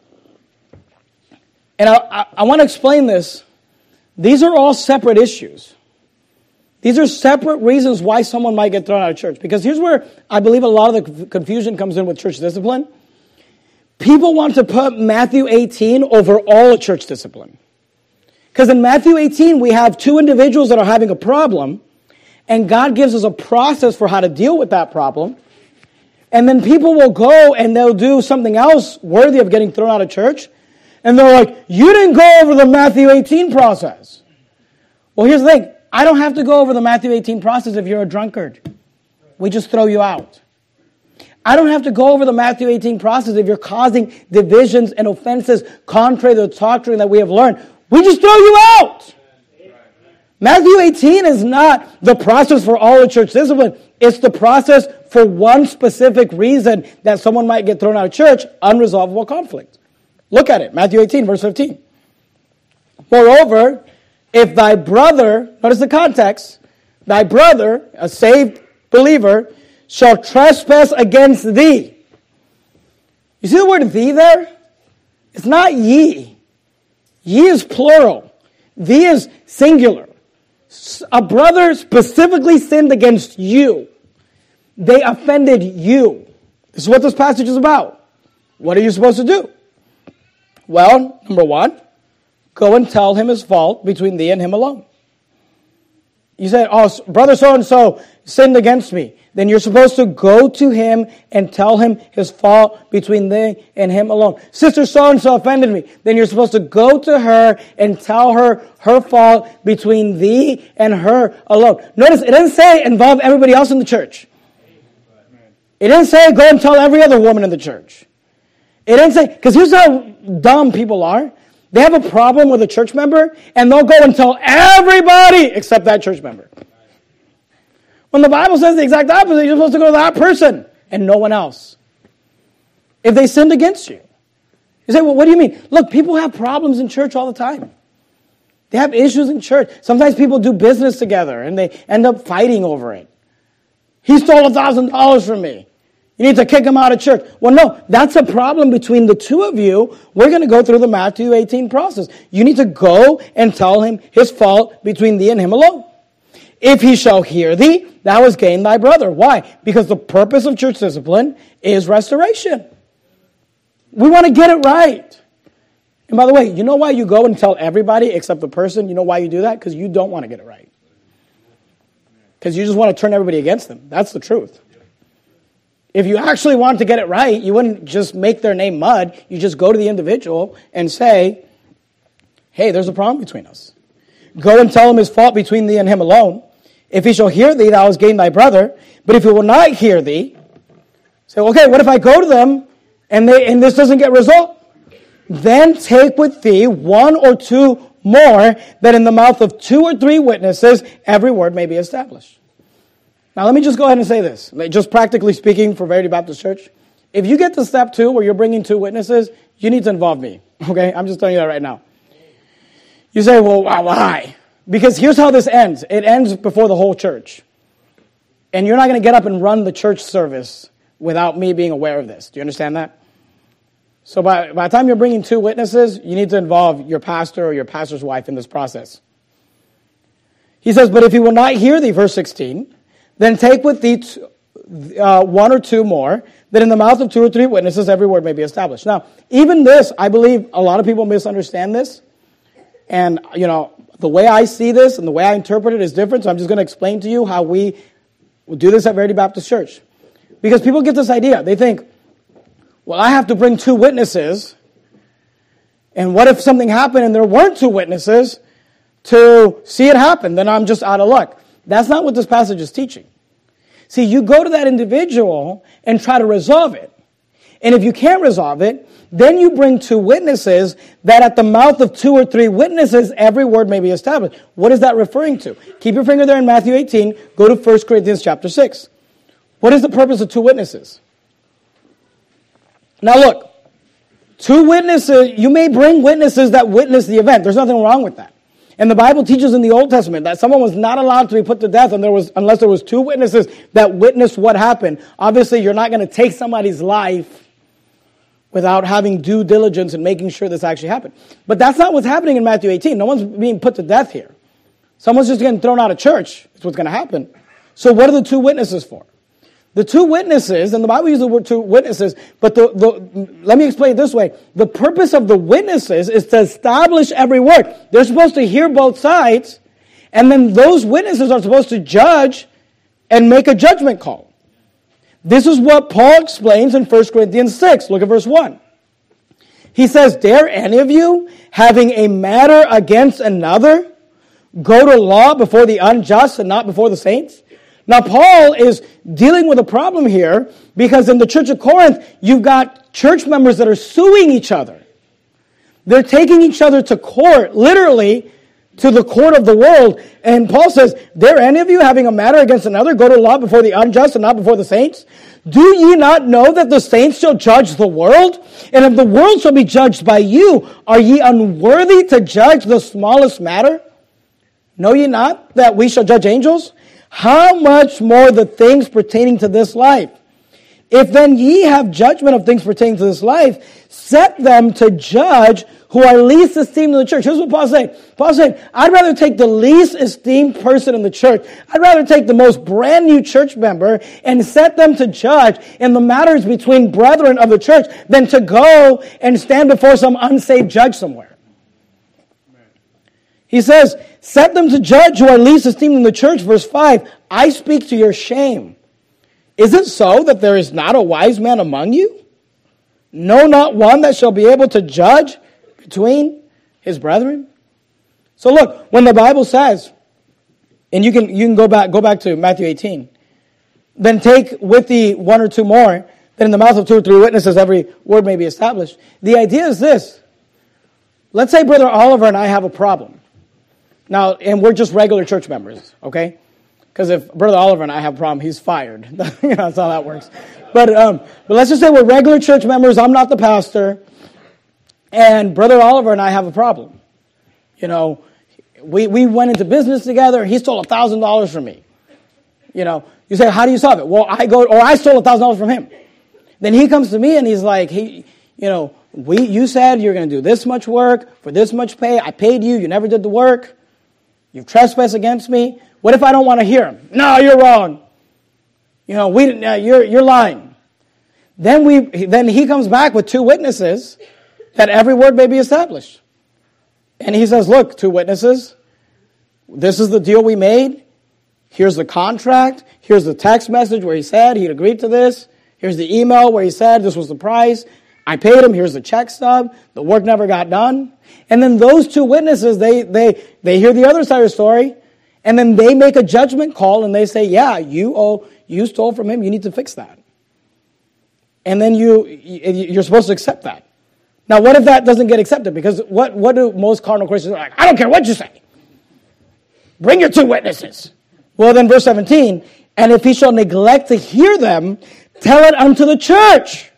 And I, I, I want to explain this. These are all separate issues. These are separate reasons why someone might get thrown out of church. Because here's where I believe a lot of the confusion comes in with church discipline. People want to put Matthew eighteen over all of church discipline. Because in Matthew eighteen, we have two individuals that are having a problem, and God gives us a process for how to deal with that problem. And then people will go and they'll do something else worthy of getting thrown out of church. And they're like, you didn't go over the Matthew eighteen process. Well, here's the thing. I don't have to go over the Matthew eighteen process if you're a drunkard. We just throw you out. I don't have to go over the Matthew eighteen process if you're causing divisions and offenses contrary to the doctrine that we have learned. We just throw you out. Matthew eighteen is not the process for all of church discipline. It's the process for one specific reason that someone might get thrown out of church, unresolvable conflict. Look at it, Matthew eighteen, verse fifteen. Moreover, if thy brother, notice the context, thy brother, a saved believer, shall trespass against thee. You see the word thee there? It's not ye. Ye is plural. Thee is singular. A brother specifically sinned against you. They offended you. This is what this passage is about. What are you supposed to do? Well, number one, go and tell him his fault between thee and him alone. You said, oh, brother so-and-so sinned against me. Then you're supposed to go to him and tell him his fault between thee and him alone. Sister so-and-so offended me. Then you're supposed to go to her and tell her her fault between thee and her alone. Notice, it didn't say involve everybody else in the church. It didn't say go and tell every other woman in the church. It didn't say, because here's how dumb people are. They have a problem with a church member, and they'll go and tell everybody except that church member. When the Bible says the exact opposite, you're supposed to go to that person and no one else. If they sinned against you. You say, well, what do you mean? Look, people have problems in church all the time. They have issues in church. Sometimes people do business together and they end up fighting over it. He stole a thousand dollars from me. You need to kick him out of church. Well, no, that's a problem between the two of you. We're going to go through the Matthew eighteen process. You need to go and tell him his fault between thee and him alone. If he shall hear thee, thou hast gained thy brother. Why? Because the purpose of church discipline is restoration. We want to get it right. And by the way, you know why you go and tell everybody except the person? You know why you do that? Because you don't want to get it right. Because you just want to turn everybody against them. That's the truth. If you actually wanted to get it right, you wouldn't just make their name mud. You just go to the individual and say, hey, there's a problem between us. Go and tell him his fault between thee and him alone. If he shall hear thee, thou hast gained thy brother. But if he will not hear thee, say, okay, what if I go to them and they and this doesn't get resolved? Then take with thee one or two more, that in the mouth of two or three witnesses every word may be established. Now let me just go ahead and say this. Just practically speaking for Verity Baptist Church, if you get to step two where you're bringing two witnesses, you need to involve me. Okay? I'm just telling you that right now. You say, well, why? Because here's how this ends. It ends before the whole church. And you're not going to get up and run the church service without me being aware of this. Do you understand that? So by, by the time you're bringing two witnesses, you need to involve your pastor or your pastor's wife in this process. He says, but if he will not hear thee, verse sixteen, then take with thee t- uh, one or two more, that in the mouth of two or three witnesses every word may be established. Now, even this, I believe a lot of people misunderstand this. And, you know, the way I see this and the way I interpret it is different. So I'm just going to explain to you how we do this at Verity Baptist Church. Because people get this idea. They think, well, I have to bring two witnesses. And what if something happened and there weren't two witnesses to see it happen? Then I'm just out of luck. That's not what this passage is teaching. See, you go to that individual and try to resolve it. And if you can't resolve it, then you bring two witnesses, that at the mouth of two or three witnesses, every word may be established. What is that referring to? Keep your finger there in Matthew eighteen. Go to First Corinthians chapter six. What is the purpose of two witnesses? Now look, two witnesses, you may bring witnesses that witness the event. There's nothing wrong with that. And the Bible teaches in the Old Testament that someone was not allowed to be put to death and there was, unless there was two witnesses that witnessed what happened. Obviously, you're not going to take somebody's life without having due diligence and making sure this actually happened. But that's not what's happening in Matthew eighteen. No one's being put to death here. Someone's just getting thrown out of church. That's what's going to happen. So what are the two witnesses for? The two witnesses, and the Bible uses the word two witnesses, but the, the, let me explain it this way. The purpose of the witnesses is to establish every word. They're supposed to hear both sides, and then those witnesses are supposed to judge and make a judgment call. This is what Paul explains in First Corinthians six. Look at verse one. He says, dare any of you, having a matter against another, go to law before the unjust and not before the saints? Now, Paul is dealing with a problem here because in the church of Corinth, you've got church members that are suing each other. They're taking each other to court, literally to the court of the world. And Paul says, dare any of you, having a matter against another, go to law before the unjust and not before the saints? Do ye not know that the saints shall judge the world? And if the world shall be judged by you, are ye unworthy to judge the smallest matter? Know ye not that we shall judge angels? How much more the things pertaining to this life? If then ye have judgment of things pertaining to this life, set them to judge who are least esteemed in the church. Here's what Paul's saying. Paul's saying, I'd rather take the least esteemed person in the church. I'd rather take the most brand new church member and set them to judge in the matters between brethren of the church than to go and stand before some unsaved judge somewhere. He says, set them to judge who are least esteemed in the church. Verse five, I speak to your shame. Is it so that there is not a wise man among you? No, not one that shall be able to judge between his brethren? So look, when the Bible says, and you can you can go back go back to Matthew eighteen, then take with thee one or two more, that in the mouth of two or three witnesses every word may be established. The idea is this. Let's say Brother Oliver and I have a problem. Now, and we're just regular church members, okay? Because if Brother Oliver and I have a problem, he's fired. You know, that's how that works. But um, but let's just say we're regular church members. I'm not the pastor. And Brother Oliver and I have a problem. You know, we, we went into business together. He stole one thousand dollars from me. You know, you say, how do you solve it? Well, I go, or I stole a thousand dollars from him. Then he comes to me and he's like, he, you know, we, you said you're going to do this much work for this much pay. I paid you. You never did the work. You've trespassed against me. What if I don't want to hear him? No, you're wrong. You know, we, uh, you're, you're lying. Then we, then he comes back with two witnesses that every word may be established. And he says, look, two witnesses, this is the deal we made. Here's the contract. Here's the text message where he said he'd agreed to this. Here's the email where he said this was the price. I paid him. Here's the check stub. The work never got done. And then those two witnesses, they, they, they hear the other side of the story. And then they make a judgment call and they say, yeah, you owe, you stole from him. You need to fix that. And then you, you're supposed to accept that. Now, what if that doesn't get accepted? Because what, what do most carnal Christians are like? I don't care what you say. Bring your two witnesses. Well, then verse seventeen, and if he shall neglect to hear them, tell it unto the church.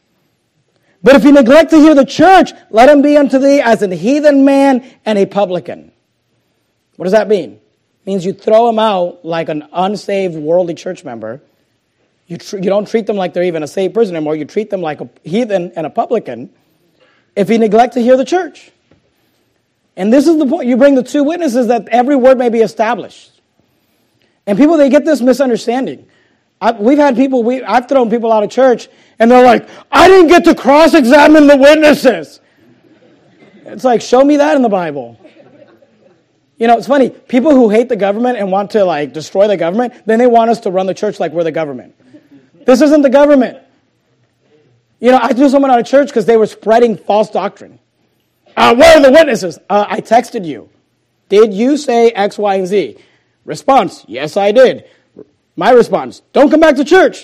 But if he neglect to hear the church, let him be unto thee as an heathen man and a publican. What does that mean? It means you throw him out like an unsaved worldly church member. You, tr- you don't treat them like they're even a saved person anymore. You treat them like a heathen and a publican if he neglect to hear the church. And this is the point. You bring the two witnesses that every word may be established. And people, they get this misunderstanding. I, we've had people, we, I've thrown people out of church, and they're like, I didn't get to cross-examine the witnesses. It's like, show me that in the Bible. You know, it's funny. People who hate the government and want to, like, destroy the government, then they want us to run the church like we're the government. This isn't the government. You know, I threw someone out of church because they were spreading false doctrine. Uh, where are the witnesses? Uh, I texted you. Did you say X, Y, and Z? Response, yes, I did. My response, don't come back to church.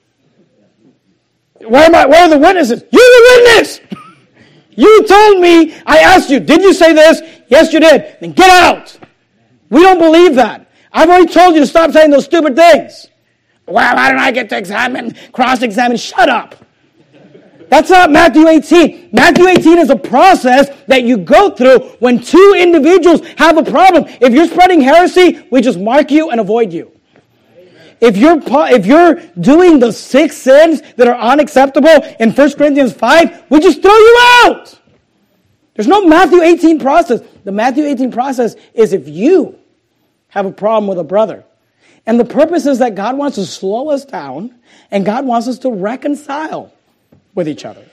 Where am I? Where are the witnesses? You're the witness. You told me, I asked you, did you say this? Yes, you did. Then get out. We don't believe that. I've already told you to stop saying those stupid things. Well, how did I get to examine, cross-examine? Shut up. That's not Matthew eighteen. Matthew eighteen is a process that you go through when two individuals have a problem. If you're spreading heresy, we just mark you and avoid you. If you're, if you're doing the six sins that are unacceptable in First Corinthians five, we just throw you out. There's no Matthew eighteen process. The Matthew eighteen process is if you have a problem with a brother. And the purpose is that God wants to slow us down and God wants us to reconcile with each other.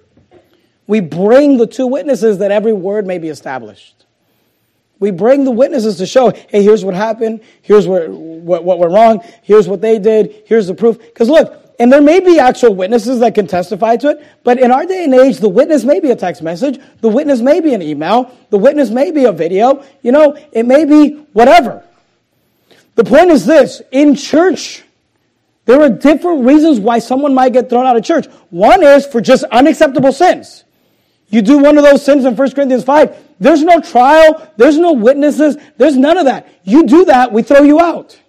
We bring the two witnesses that every word may be established. We bring the witnesses to show, hey, here's what happened. Here's what, what, what went wrong. Here's what they did. Here's the proof. Because look, and there may be actual witnesses that can testify to it, but in our day and age, the witness may be a text message. The witness may be an email. The witness may be a video. You know, it may be whatever. The point is this, in church, there are different reasons why someone might get thrown out of church. One is for just unacceptable sins. You do one of those sins in First Corinthians five, there's no trial, there's no witnesses, there's none of that. You do that, we throw you out.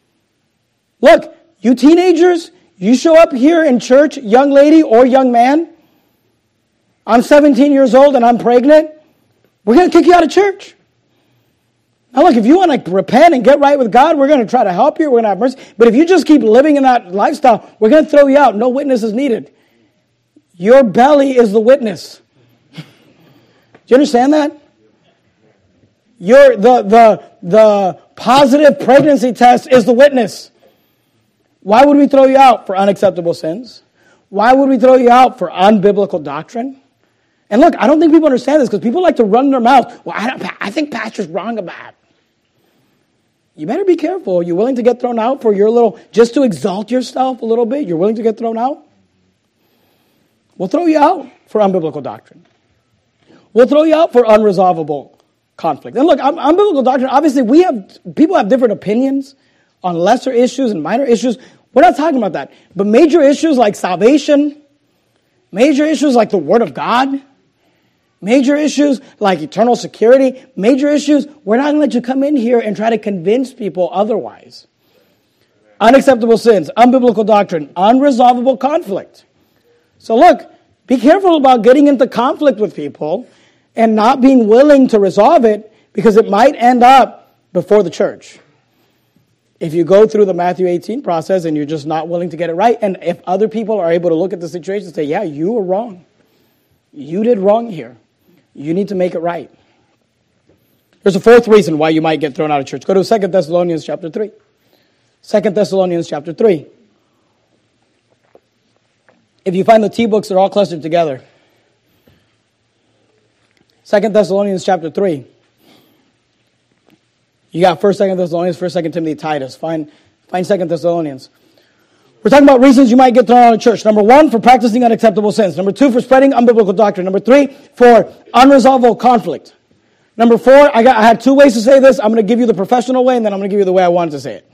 Look, you teenagers, you show up here in church, young lady or young man, I'm seventeen years old and I'm pregnant, we're going to kick you out of church. Now look, if you want to repent and get right with God, we're going to try to help you, we're going to have mercy. But if you just keep living in that lifestyle, we're going to throw you out. No witness is needed. Your belly is the witness. Do you understand that? Your the the the positive pregnancy test is the witness. Why would we throw you out for unacceptable sins? Why would we throw you out for unbiblical doctrine? And look, I don't think people understand this because people like to run their mouth. Well, I, don't, I think Pastor's wrong about it. You better be careful. Are you willing to get thrown out for your little, just to exalt yourself a little bit? You're willing to get thrown out? We'll throw you out for unbiblical doctrine. We'll throw you out for unresolvable conflict. And look, unbiblical doctrine, obviously we have, people have different opinions on lesser issues and minor issues. We're not talking about that. But major issues like salvation, major issues like the Word of God, major issues like eternal security, major issues, we're not going to let you come in here and try to convince people otherwise. Unacceptable sins, unbiblical doctrine, unresolvable conflict. So look, be careful about getting into conflict with people and not being willing to resolve it because it might end up before the church. If you go through the Matthew eighteen process and you're just not willing to get it right, and if other people are able to look at the situation and say, yeah, you were wrong. You did wrong here. You need to make it right. There's a fourth reason why you might get thrown out of church. Go to Second Thessalonians chapter three. Second Thessalonians chapter three. If you find the T books, they're all clustered together. Second Thessalonians chapter three. You got First, Second Thessalonians, First, Second Timothy, Titus. Find, find Second Thessalonians. We're talking about reasons you might get thrown out of church. Number one, for practicing unacceptable sins. Number two, for spreading unbiblical doctrine. Number three, for unresolvable conflict. Number four, I got I had two ways to say this. I'm going to give you the professional way, and then I'm going to give you the way I wanted to say it.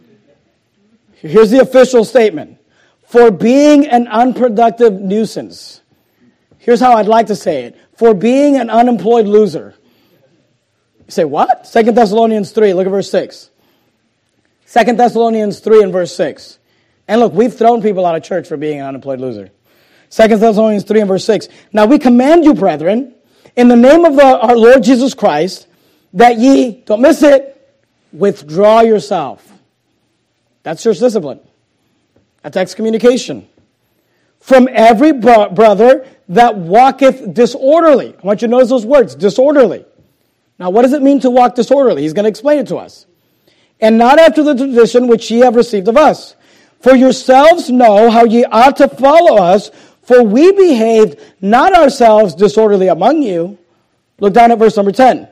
Here's the official statement. For being an unproductive nuisance. Here's how I'd like to say it. For being an unemployed loser. You say, what? Second Thessalonians three, look at verse six. Second Thessalonians three and verse six. And look, we've thrown people out of church for being an unemployed loser. Second Thessalonians three and verse six. Now we command you, brethren, in the name of the, our Lord Jesus Christ, that ye, don't miss it, withdraw yourself. That's church discipline. That's excommunication. From every bro- brother that walketh disorderly. I want you to notice those words, disorderly. Now, what does it mean to walk disorderly? He's going to explain it to us. And not after the tradition which ye have received of us. For yourselves know how ye ought to follow us, for we behaved not ourselves disorderly among you. Look down at verse number ten.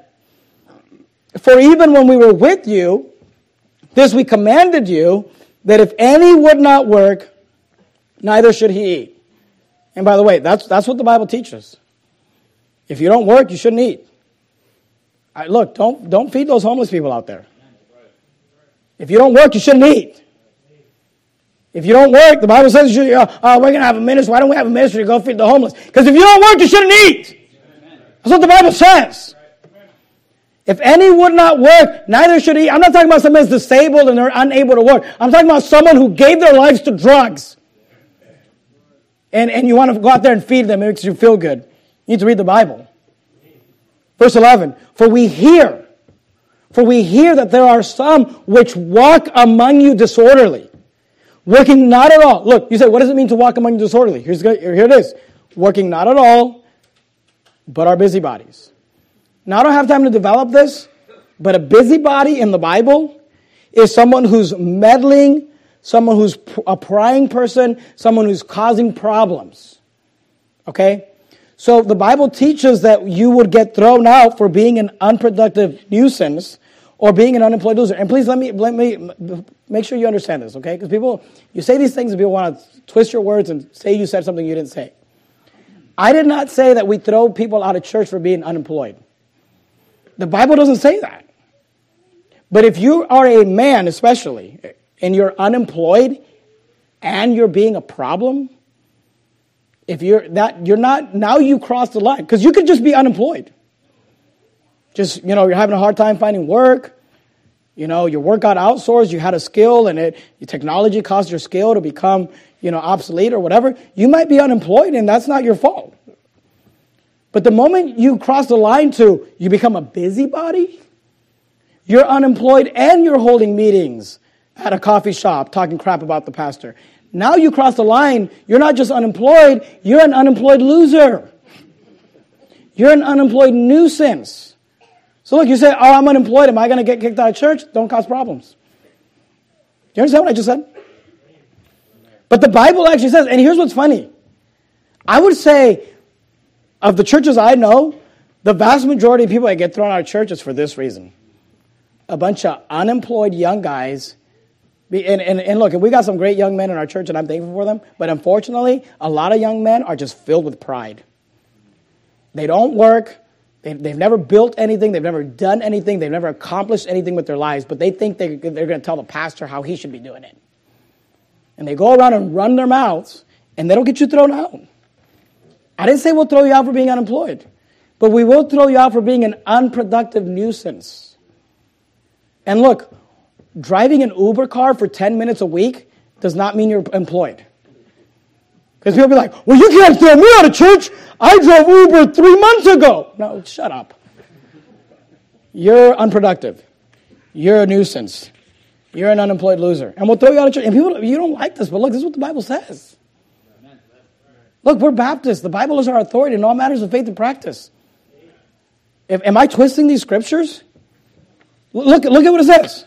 For even when we were with you, this we commanded you, that if any would not work, neither should he eat. And by the way, that's that's what the Bible teaches. If you don't work, you shouldn't eat. I, look, don't don't feed those homeless people out there. If you don't work, you shouldn't eat. If you don't work, the Bible says, you, uh, oh, we're going to have a ministry. Why don't we have a ministry to go feed the homeless? Because if you don't work, you shouldn't eat. That's what the Bible says. If any would not work, neither should he. I'm not talking about someone who's disabled and they're unable to work. I'm talking about someone who gave their lives to drugs. And, and you want to go out there and feed them. It makes you feel good. You need to read the Bible. Verse eleven, for we hear, for we hear that there are some which walk among you disorderly, working not at all. Look, you say, what does it mean to walk among you disorderly? Here's, here it is. Working not at all, but are busybodies. Now, I don't have time to develop this, but a busybody in the Bible is someone who's meddling, someone who's a prying person, someone who's causing problems. Okay? So the Bible teaches that you would get thrown out for being an unproductive nuisance or being an unemployed loser. And please let me let me make sure you understand this, okay? Because people, you say these things and people want to twist your words and say you said something you didn't say. I did not say that we throw people out of church for being unemployed. The Bible doesn't say that. But if you are a man especially, and you're unemployed and you're being a problem, if you're that you're not, now you cross the line. Because you could just be unemployed. Just, you know, you're having a hard time finding work. You know, your work got outsourced, you had a skill, and it your technology caused your skill to become, you know, obsolete or whatever. You might be unemployed, and that's not your fault. But the moment you cross the line to you become a busybody, you're unemployed and you're holding meetings at a coffee shop talking crap about the pastor. Now you cross the line, you're not just unemployed, you're an unemployed loser. You're an unemployed nuisance. So look, you say, oh, I'm unemployed, am I going to get kicked out of church? Don't cause problems. Do you understand what I just said? But the Bible actually says, and here's what's funny. I would say, of the churches I know, the vast majority of people that get thrown out of church is for this reason. A bunch of unemployed young guys. And, and, and look, we got some great young men in our church, and I'm thankful for them. But unfortunately, a lot of young men are just filled with pride. They don't work. They, they've never built anything. They've never done anything. They've never accomplished anything with their lives. But they think they, they're going to tell the pastor how he should be doing it. And they go around and run their mouths, and they don't get you thrown out. I didn't say we'll throw you out for being unemployed. But we will throw you out for being an unproductive nuisance. And look, driving an Uber car for ten minutes a week does not mean you're employed. Because people be like, well, you can't throw me out of church. I drove Uber three months ago. No, shut up. You're unproductive. You're a nuisance. you're an unemployed loser. And we'll throw you out of church. And people, you don't like this, but look, this is what the Bible says. Look, we're Baptists. The Bible is our authority in all matters of faith and practice. If, am I twisting these scriptures? Look, look at what it says.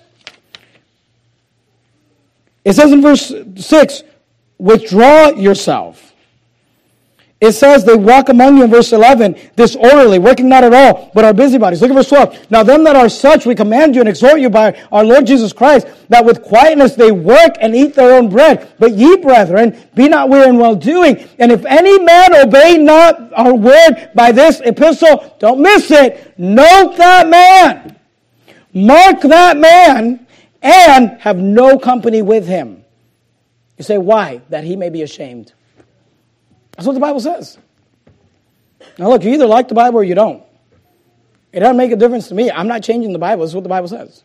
It says in verse six, withdraw yourself. It says they walk among you in verse eleven, disorderly, working not at all, but are busybodies. Look at verse twelve. Now them that are such, we command you and exhort you by our Lord Jesus Christ, that with quietness they work and eat their own bread. But ye, brethren, be not weary in well-doing. And if any man obey not our word by this epistle, don't miss it. Note that man. Mark that man, and have no company with him. You say, why? That he may be ashamed. That's what the Bible says. Now look, you either like the Bible or you don't. It doesn't make a difference to me. I'm not changing the Bible. This is what the Bible says.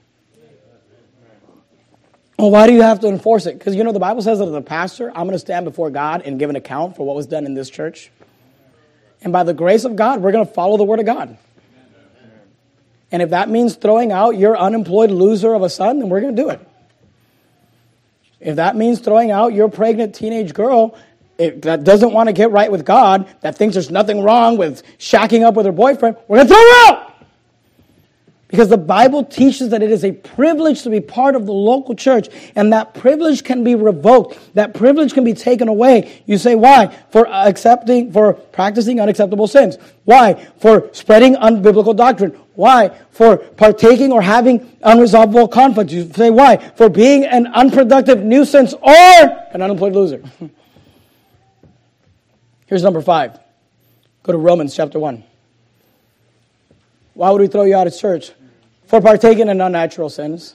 Well, why do you have to enforce it? Because you know the Bible says that as a pastor, I'm going to stand before God and give an account for what was done in this church. And by the grace of God, we're going to follow the Word of God. And if that means throwing out your unemployed loser of a son, then we're going to do it. If that means throwing out your pregnant teenage girl It, that doesn't want to get right with God, that thinks there's nothing wrong with shacking up with her boyfriend, we're going to throw her out. Because the Bible teaches that it is a privilege to be part of the local church, and that privilege can be revoked. That privilege can be taken away. You say, why? For accepting, for practicing unacceptable sins. Why? For spreading unbiblical doctrine. Why? For partaking or having unresolvable conflict. You say, why? For being an unproductive nuisance or an unemployed loser. Here's number five. Go to Romans chapter one. Why would we throw you out of church? For partaking in unnatural sins.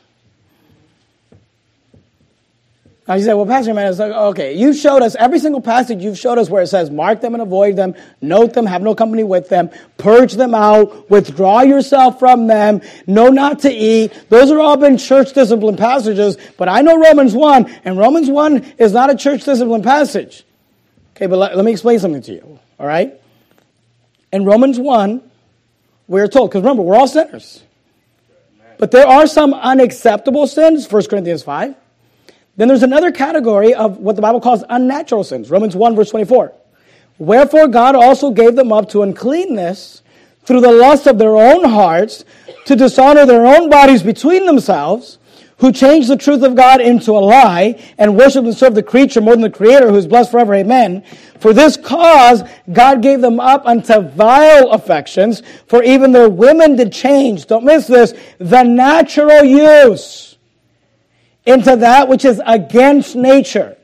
Now you say, well, Pastor Man, it's like, okay, you showed us, every single passage you've showed us where it says, mark them and avoid them, note them, have no company with them, purge them out, withdraw yourself from them, know not to eat. Those are all been church discipline passages, but I know Romans one, and Romans one is not a church discipline passage. Okay, but let, let me explain something to you, all right? In Romans one, we're told, because remember, we're all sinners. But there are some unacceptable sins, First Corinthians five. Then there's another category of what the Bible calls unnatural sins, Romans one, verse twenty-four. Wherefore God also gave them up to uncleanness through the lust of their own hearts, to dishonor their own bodies between themselves, who changed the truth of God into a lie, and worshiped and served the creature more than the Creator, who is blessed forever. Amen. For this cause God gave them up unto vile affections, for even their women did change, don't miss this, the natural use into that which is against nature.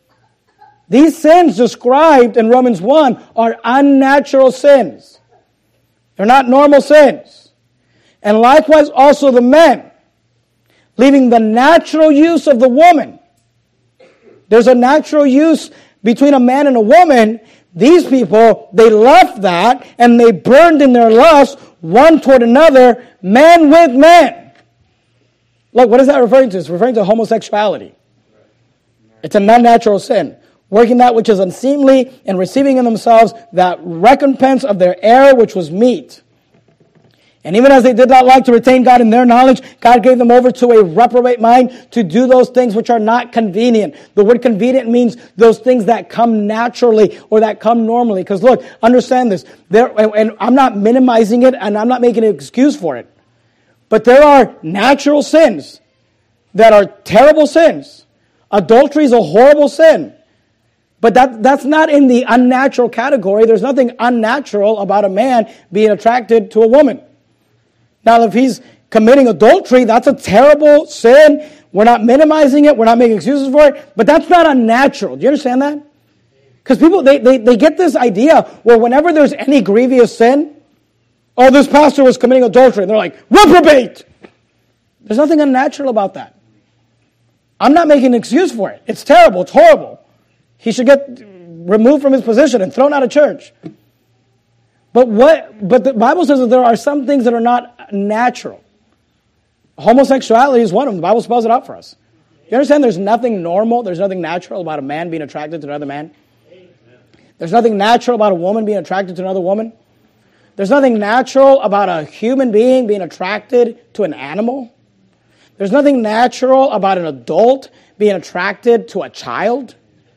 These sins described in Romans one are unnatural sins. They're not normal sins. And likewise also the men, leaving the natural use of the woman. There's a natural use between a man and a woman. These people, they left that and they burned in their lust one toward another, man with man. Look, what is that referring to? It's referring to homosexuality. It's an unnatural sin. Working that which is unseemly and receiving in themselves that recompense of their error which was meet. And even as they did not like to retain God in their knowledge, God gave them over to a reprobate mind to do those things which are not convenient. The word convenient means those things that come naturally or that come normally. Because look, understand this. There, and I'm not minimizing it and I'm not making an excuse for it. But there are natural sins that are terrible sins. Adultery is a horrible sin. But that, that's not in the unnatural category. There's nothing unnatural about a man being attracted to a woman. Now, if he's committing adultery, that's a terrible sin. We're not minimizing it. We're not making excuses for it. But that's not unnatural. Do you understand that? Because people, they, they, they get this idea where whenever there's any grievous sin, oh, this pastor was committing adultery. And they're like, reprobate. There's nothing unnatural about that. I'm not making an excuse for it. It's terrible. It's horrible. He should get removed from his position and thrown out of church. But what? But the Bible says that there are some things that are not natural. Homosexuality is one of them. The Bible spells it out for us. You understand there's nothing normal, there's nothing natural about a man being attracted to another man? There's nothing natural about a woman being attracted to another woman? There's nothing natural about a human being being attracted to an animal? There's nothing natural about an adult being attracted to a child.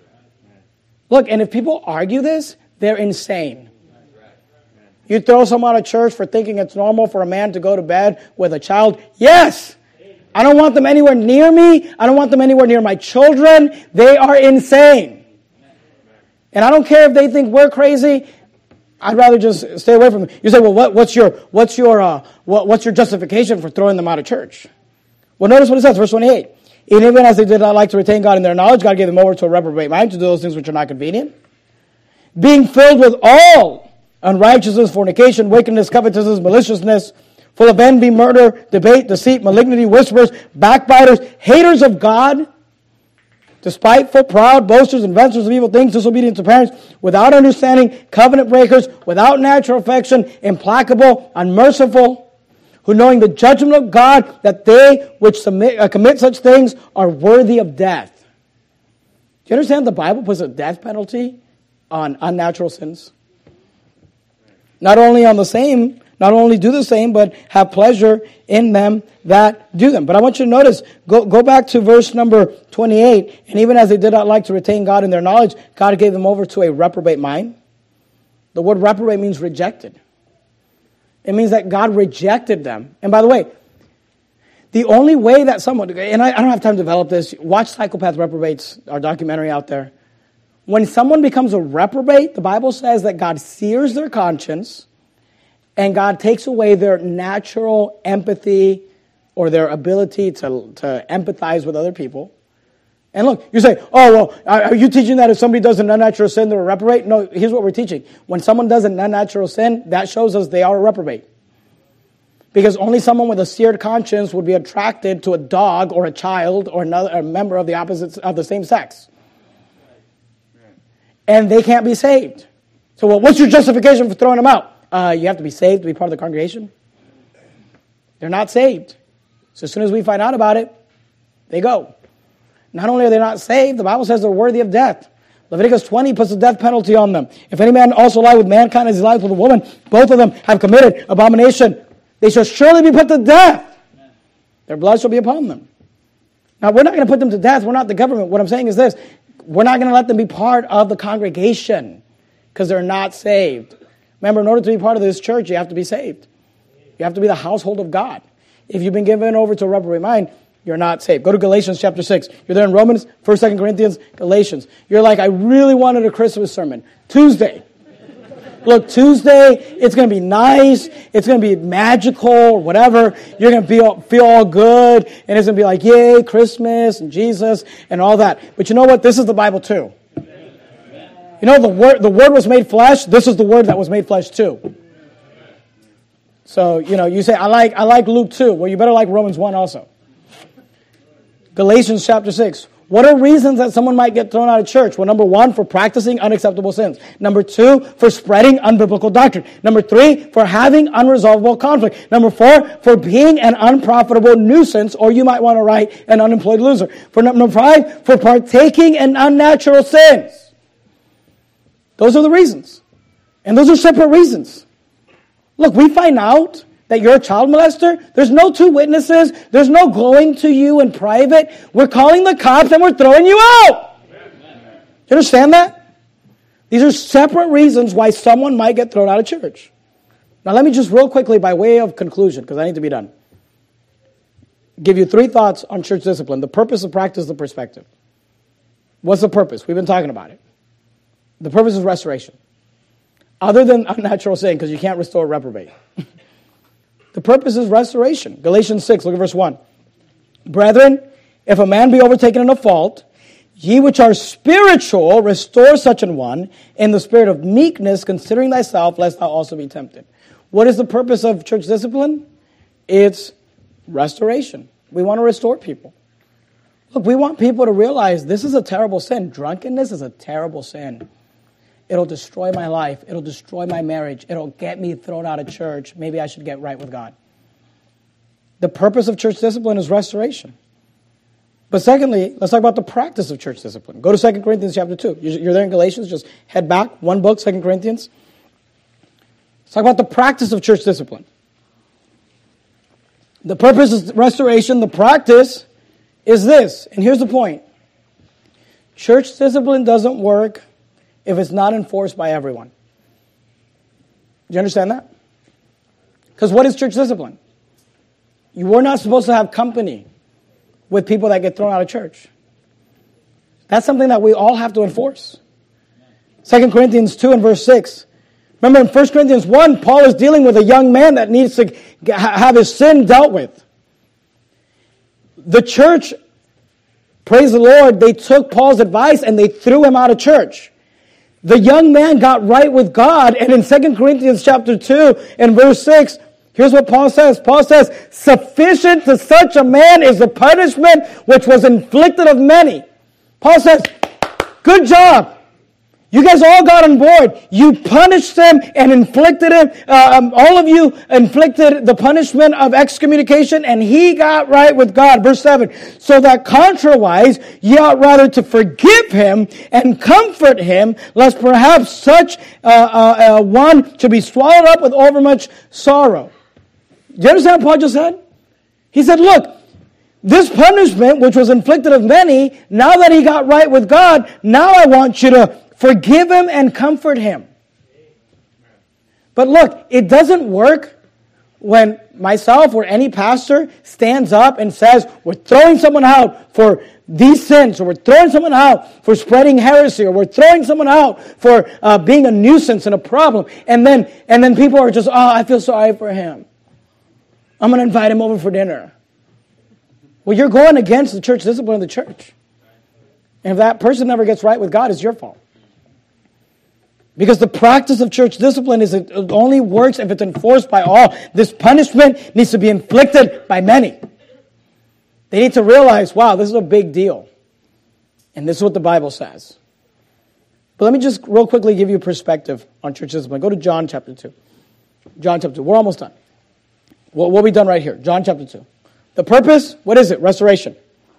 Look, and if people argue this, they're insane. You throw someone out of church for thinking it's normal for a man to go to bed with a child? Yes! I don't want them anywhere near me. I don't want them anywhere near my children. They are insane. And I don't care if they think we're crazy. I'd rather just stay away from them. You say, well, what, what's your what's your uh, what, what's your justification for throwing them out of church? Well, notice what it says, verse twenty-eight. And even as they did not like to retain God in their knowledge, God gave them over to a reprobate mind to do those things which are not convenient. Being filled with all unrighteousness, fornication, wickedness, covetousness, maliciousness, full of envy, murder, debate, deceit, malignity, whisperers, backbiters, haters of God, despiteful, proud, boasters, inventors of evil things, disobedient to parents, without understanding, covenant breakers, without natural affection, implacable, unmerciful, who knowing the judgment of God, that they which submit, uh, commit such things are worthy of death. Do you understand the Bible puts a death penalty on unnatural sins? Not only on the same, not only do the same, but have pleasure in them that do them. But I want you to notice, go, go back to verse number twenty-eight. And even as they did not like to retain God in their knowledge, God gave them over to a reprobate mind. The word reprobate means rejected. It means that God rejected them. And by the way, the only way that someone, and I, I don't have time to develop this, watch Psychopath Reprobates, our documentary out there. When someone becomes a reprobate, the Bible says that God sears their conscience and God takes away their natural empathy or their ability to, to empathize with other people. And look, you say, oh, well, are you teaching that if somebody does an unnatural sin, they're a reprobate? No, here's what we're teaching. When someone does an unnatural sin, that shows us they are a reprobate. Because only someone with a seared conscience would be attracted to a dog or a child or another a member of the opposite of the same sex. And they can't be saved. So, well, what's your justification for throwing them out? Uh, you have to be saved to be part of the congregation. They're not saved. So as soon as we find out about it, they go. Not only are they not saved, the Bible says they're worthy of death. Leviticus twenty puts the death penalty on them. If any man also lie with mankind as he lies with a woman, both of them have committed abomination. They shall surely be put to death. Their blood shall be upon them. Now, we're not going to put them to death. We're not the government. What I'm saying is this. We're not going to let them be part of the congregation because they're not saved. Remember, in order to be part of this church, you have to be saved. You have to be the household of God. If you've been given over to a reprobate mind, you're not saved. Go to Galatians chapter six. You're there in Romans, First, Second Corinthians, Galatians. You're like, I really wanted a Christmas sermon. Tuesday. Look, Tuesday, it's going to be nice. It's going to be magical or whatever. You're going to feel, feel all good. And it's going to be like, yay, Christmas and Jesus and all that. But you know what? This is the Bible too. You know, the word, the word was made flesh. This is the word that was made flesh too. So, you know, you say, I like, I like Luke two. Well, you better like Romans one also. Galatians chapter six. What are reasons that someone might get thrown out of church? Well, number one, for practicing unacceptable sins. Number two, for spreading unbiblical doctrine. Number three, for having unresolvable conflict. Number four, for being an unprofitable nuisance, or you might want to write an unemployed loser. For number five, for partaking in unnatural sins. Those are the reasons. And those are separate reasons. Look, we find out that you're a child molester, there's no two witnesses, there's no going to you in private. We're calling the cops and we're throwing you out. Amen. You understand that? These are separate reasons why someone might get thrown out of church. Now let me just real quickly, by way of conclusion, because I need to be done, give you three thoughts on church discipline. The purpose, the practice, the perspective. What's the purpose? We've been talking about it. The purpose is restoration. Other than unnatural sin, because you can't restore a reprobate. The purpose is restoration. Galatians six, look at verse one. Brethren, if a man be overtaken in a fault, ye which are spiritual, restore such an one in the spirit of meekness, considering thyself, lest thou also be tempted. What is the purpose of church discipline? It's restoration. We want to restore people. Look, we want people to realize this is a terrible sin. Drunkenness is a terrible sin. It'll destroy my life. It'll destroy my marriage. It'll get me thrown out of church. Maybe I should get right with God. The purpose of church discipline is restoration. But secondly, let's talk about the practice of church discipline. Go to Second Corinthians chapter two. You're there in Galatians. Just head back. One book, Second Corinthians. Let's talk about the practice of church discipline. The purpose is restoration. The practice is this. And here's the point. Church discipline doesn't work if it's not enforced by everyone. Do you understand that? Because what is church discipline? You were not supposed to have company with people that get thrown out of church. That's something that we all have to enforce. Second Corinthians two and verse six. Remember in First Corinthians one, Paul is dealing with a young man that needs to have his sin dealt with. The church, praise the Lord, they took Paul's advice and they threw him out of church. The young man got right with God, and in Second Corinthians chapter two and verse six, here's what Paul says. Paul says, sufficient to such a man is the punishment which was inflicted of many. Paul says, good job. You guys all got on board. You punished him and inflicted him. Uh, um, all of you inflicted the punishment of excommunication, and he got right with God. Verse seven. So that contrariwise, ye ought rather to forgive him and comfort him, lest perhaps such uh, uh, uh, one should be swallowed up with overmuch sorrow. Do you understand what Paul just said? He said, look, this punishment, which was inflicted of many, now that he got right with God, now I want you to forgive him and comfort him. But look, it doesn't work when myself or any pastor stands up and says, we're throwing someone out for these sins, or we're throwing someone out for spreading heresy, or we're throwing someone out for uh, being a nuisance and a problem. And then, and then people are just, oh, I feel sorry for him. I'm going to invite him over for dinner. Well, you're going against the church discipline of the church. And if that person never gets right with God, it's your fault. Because the practice of church discipline is it only works if it's enforced by all. This punishment needs to be inflicted by many. They need to realize, wow, this is a big deal. And this is what the Bible says. But let me just real quickly give you a perspective on church discipline. Go to John chapter two. John chapter two. We're almost done. We'll, we'll be done right here. John chapter two. The purpose, what is it? Restoration.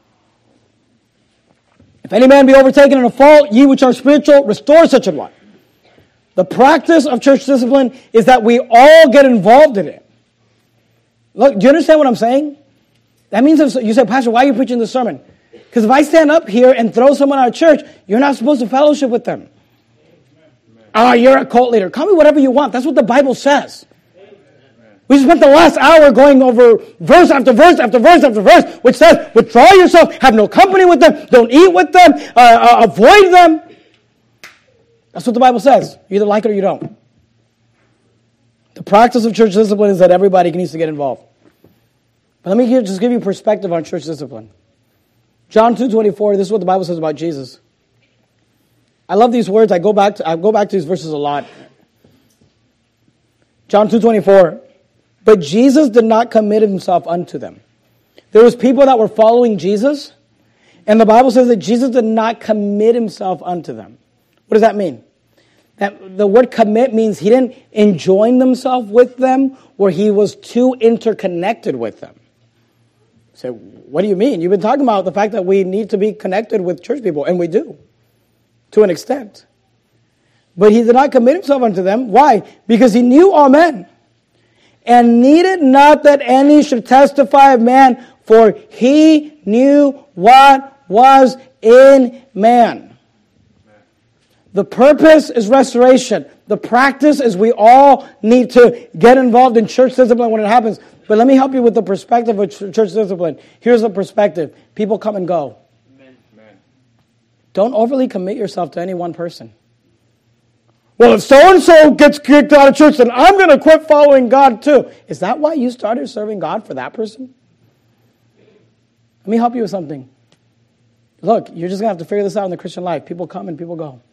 If any man be overtaken in a fault, ye which are spiritual, restore such an one. The practice of church discipline is that we all get involved in it. Look, do you understand what I'm saying? That means if you say, Pastor, why are you preaching this sermon? Because if I stand up here and throw someone out of church, you're not supposed to fellowship with them. Ah, oh, you're a cult leader. Call me whatever you want. That's what the Bible says. We spent the last hour going over verse after verse after verse after verse, which says, withdraw yourself, have no company with them, don't eat with them, uh, uh, avoid them. That's what the Bible says. You either like it or you don't. The practice of church discipline is that everybody needs to get involved. But let me give, just give you perspective on church discipline. John two twenty-four, this is what the Bible says about Jesus. I love these words. I go back to, I go back to these verses a lot. John two twenty-four. But Jesus did not commit himself unto them. There was people that were following Jesus, and the Bible says that Jesus did not commit himself unto them. What does that mean? That the word commit means he didn't enjoin himself with them, or he was too interconnected with them. So, what do you mean? You've been talking about the fact that we need to be connected with church people, and we do, to an extent. But he did not commit himself unto them. Why? Because he knew all men, and needed not that any should testify of man, for he knew what was in man. The purpose is restoration. The practice is we all need to get involved in church discipline when it happens. But let me help you with the perspective of church discipline. Here's the perspective. People come and go. Amen. Don't overly commit yourself to any one person. Well, if so-and-so gets kicked out of church, then I'm going to quit following God too. Is that why you started serving God, for that person? Let me help you with something. Look, you're just going to have to figure this out in the Christian life. People come and people go.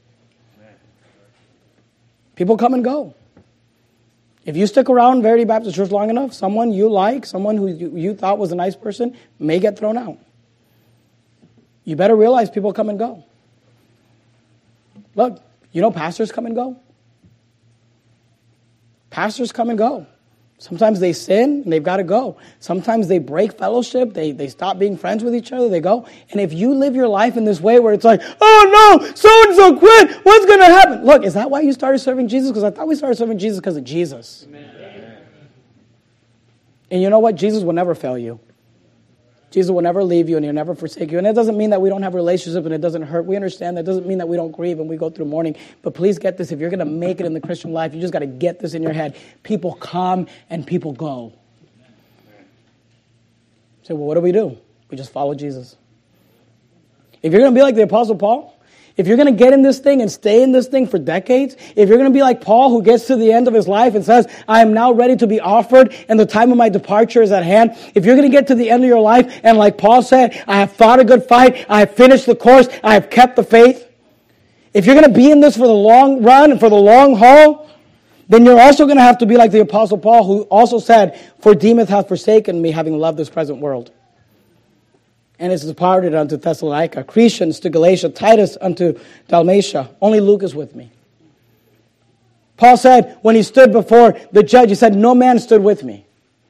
People come and go. If you stick around Verity Baptist Church long enough, someone you like, someone who you, you thought was a nice person, may get thrown out. You better realize people come and go. Look, you know pastors come and go? Pastors come and go. Sometimes they sin and they've got to go. Sometimes they break fellowship. They, they stop being friends with each other. They go. And if you live your life in this way where it's like, oh no, so-and-so quit. What's going to happen? Look, is that why you started serving Jesus? Because I thought we started serving Jesus because of Jesus. Amen. And you know what? Jesus will never fail you. Jesus will never leave you and he'll never forsake you. And it doesn't mean that we don't have relationships and it doesn't hurt. We understand that. It doesn't mean that we don't grieve and we go through mourning. But please get this. If you're going to make it in the Christian life, you just got to get this in your head. People come and people go. So, well, what do we do? We just follow Jesus. If you're going to be like the Apostle Paul, if you're going to get in this thing and stay in this thing for decades, if you're going to be like Paul who gets to the end of his life and says, I am now ready to be offered and the time of my departure is at hand. If you're going to get to the end of your life and like Paul said, I have fought a good fight, I have finished the course, I have kept the faith. If you're going to be in this for the long run and for the long haul, then you're also going to have to be like the Apostle Paul who also said, for Demas hath forsaken me, having loved this present world. And is departed unto Thessalonica, Crescens to Galatia, Titus unto Dalmatia. Only Luke is with me. Paul said when he stood before the judge, he said, no man stood with me.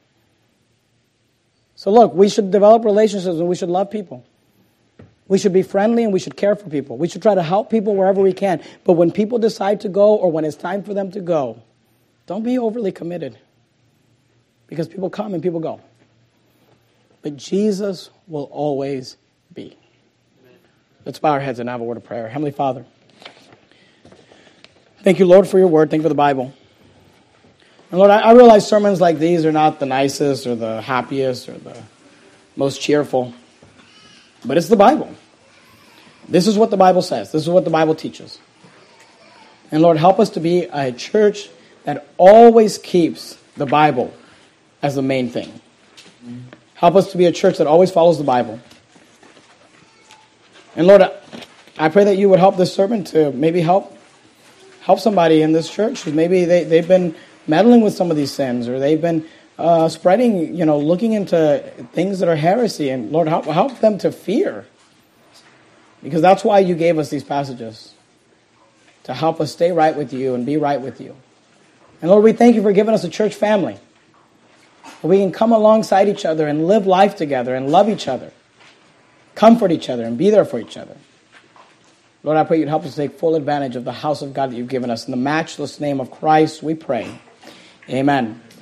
So look, we should develop relationships and we should love people. We should be friendly and we should care for people. We should try to help people wherever we can. But when people decide to go or when it's time for them to go, don't be overly committed. Because people come and people go. But Jesus will always be. Let's bow our heads and have a word of prayer. Heavenly Father, thank you, Lord, for your word. Thank you for the Bible. And Lord, I, I realize sermons like these are not the nicest or the happiest or the most cheerful. But it's the Bible. This is what the Bible says. This is what the Bible teaches. And Lord, help us to be a church that always keeps the Bible as the main thing. Help us to be a church that always follows the Bible. And Lord, I pray that you would help this sermon to maybe help help somebody in this church who maybe they, they've been meddling with some of these sins or they've been uh, spreading, you know, looking into things that are heresy. And Lord, help, help them to fear. Because that's why you gave us these passages. To help us stay right with you and be right with you. And Lord, we thank you for giving us a church family. We can come alongside each other and live life together and love each other. Comfort each other and be there for each other. Lord, I pray you'd help us take full advantage of the house of God that you've given us. In the matchless name of Christ, we pray. Amen.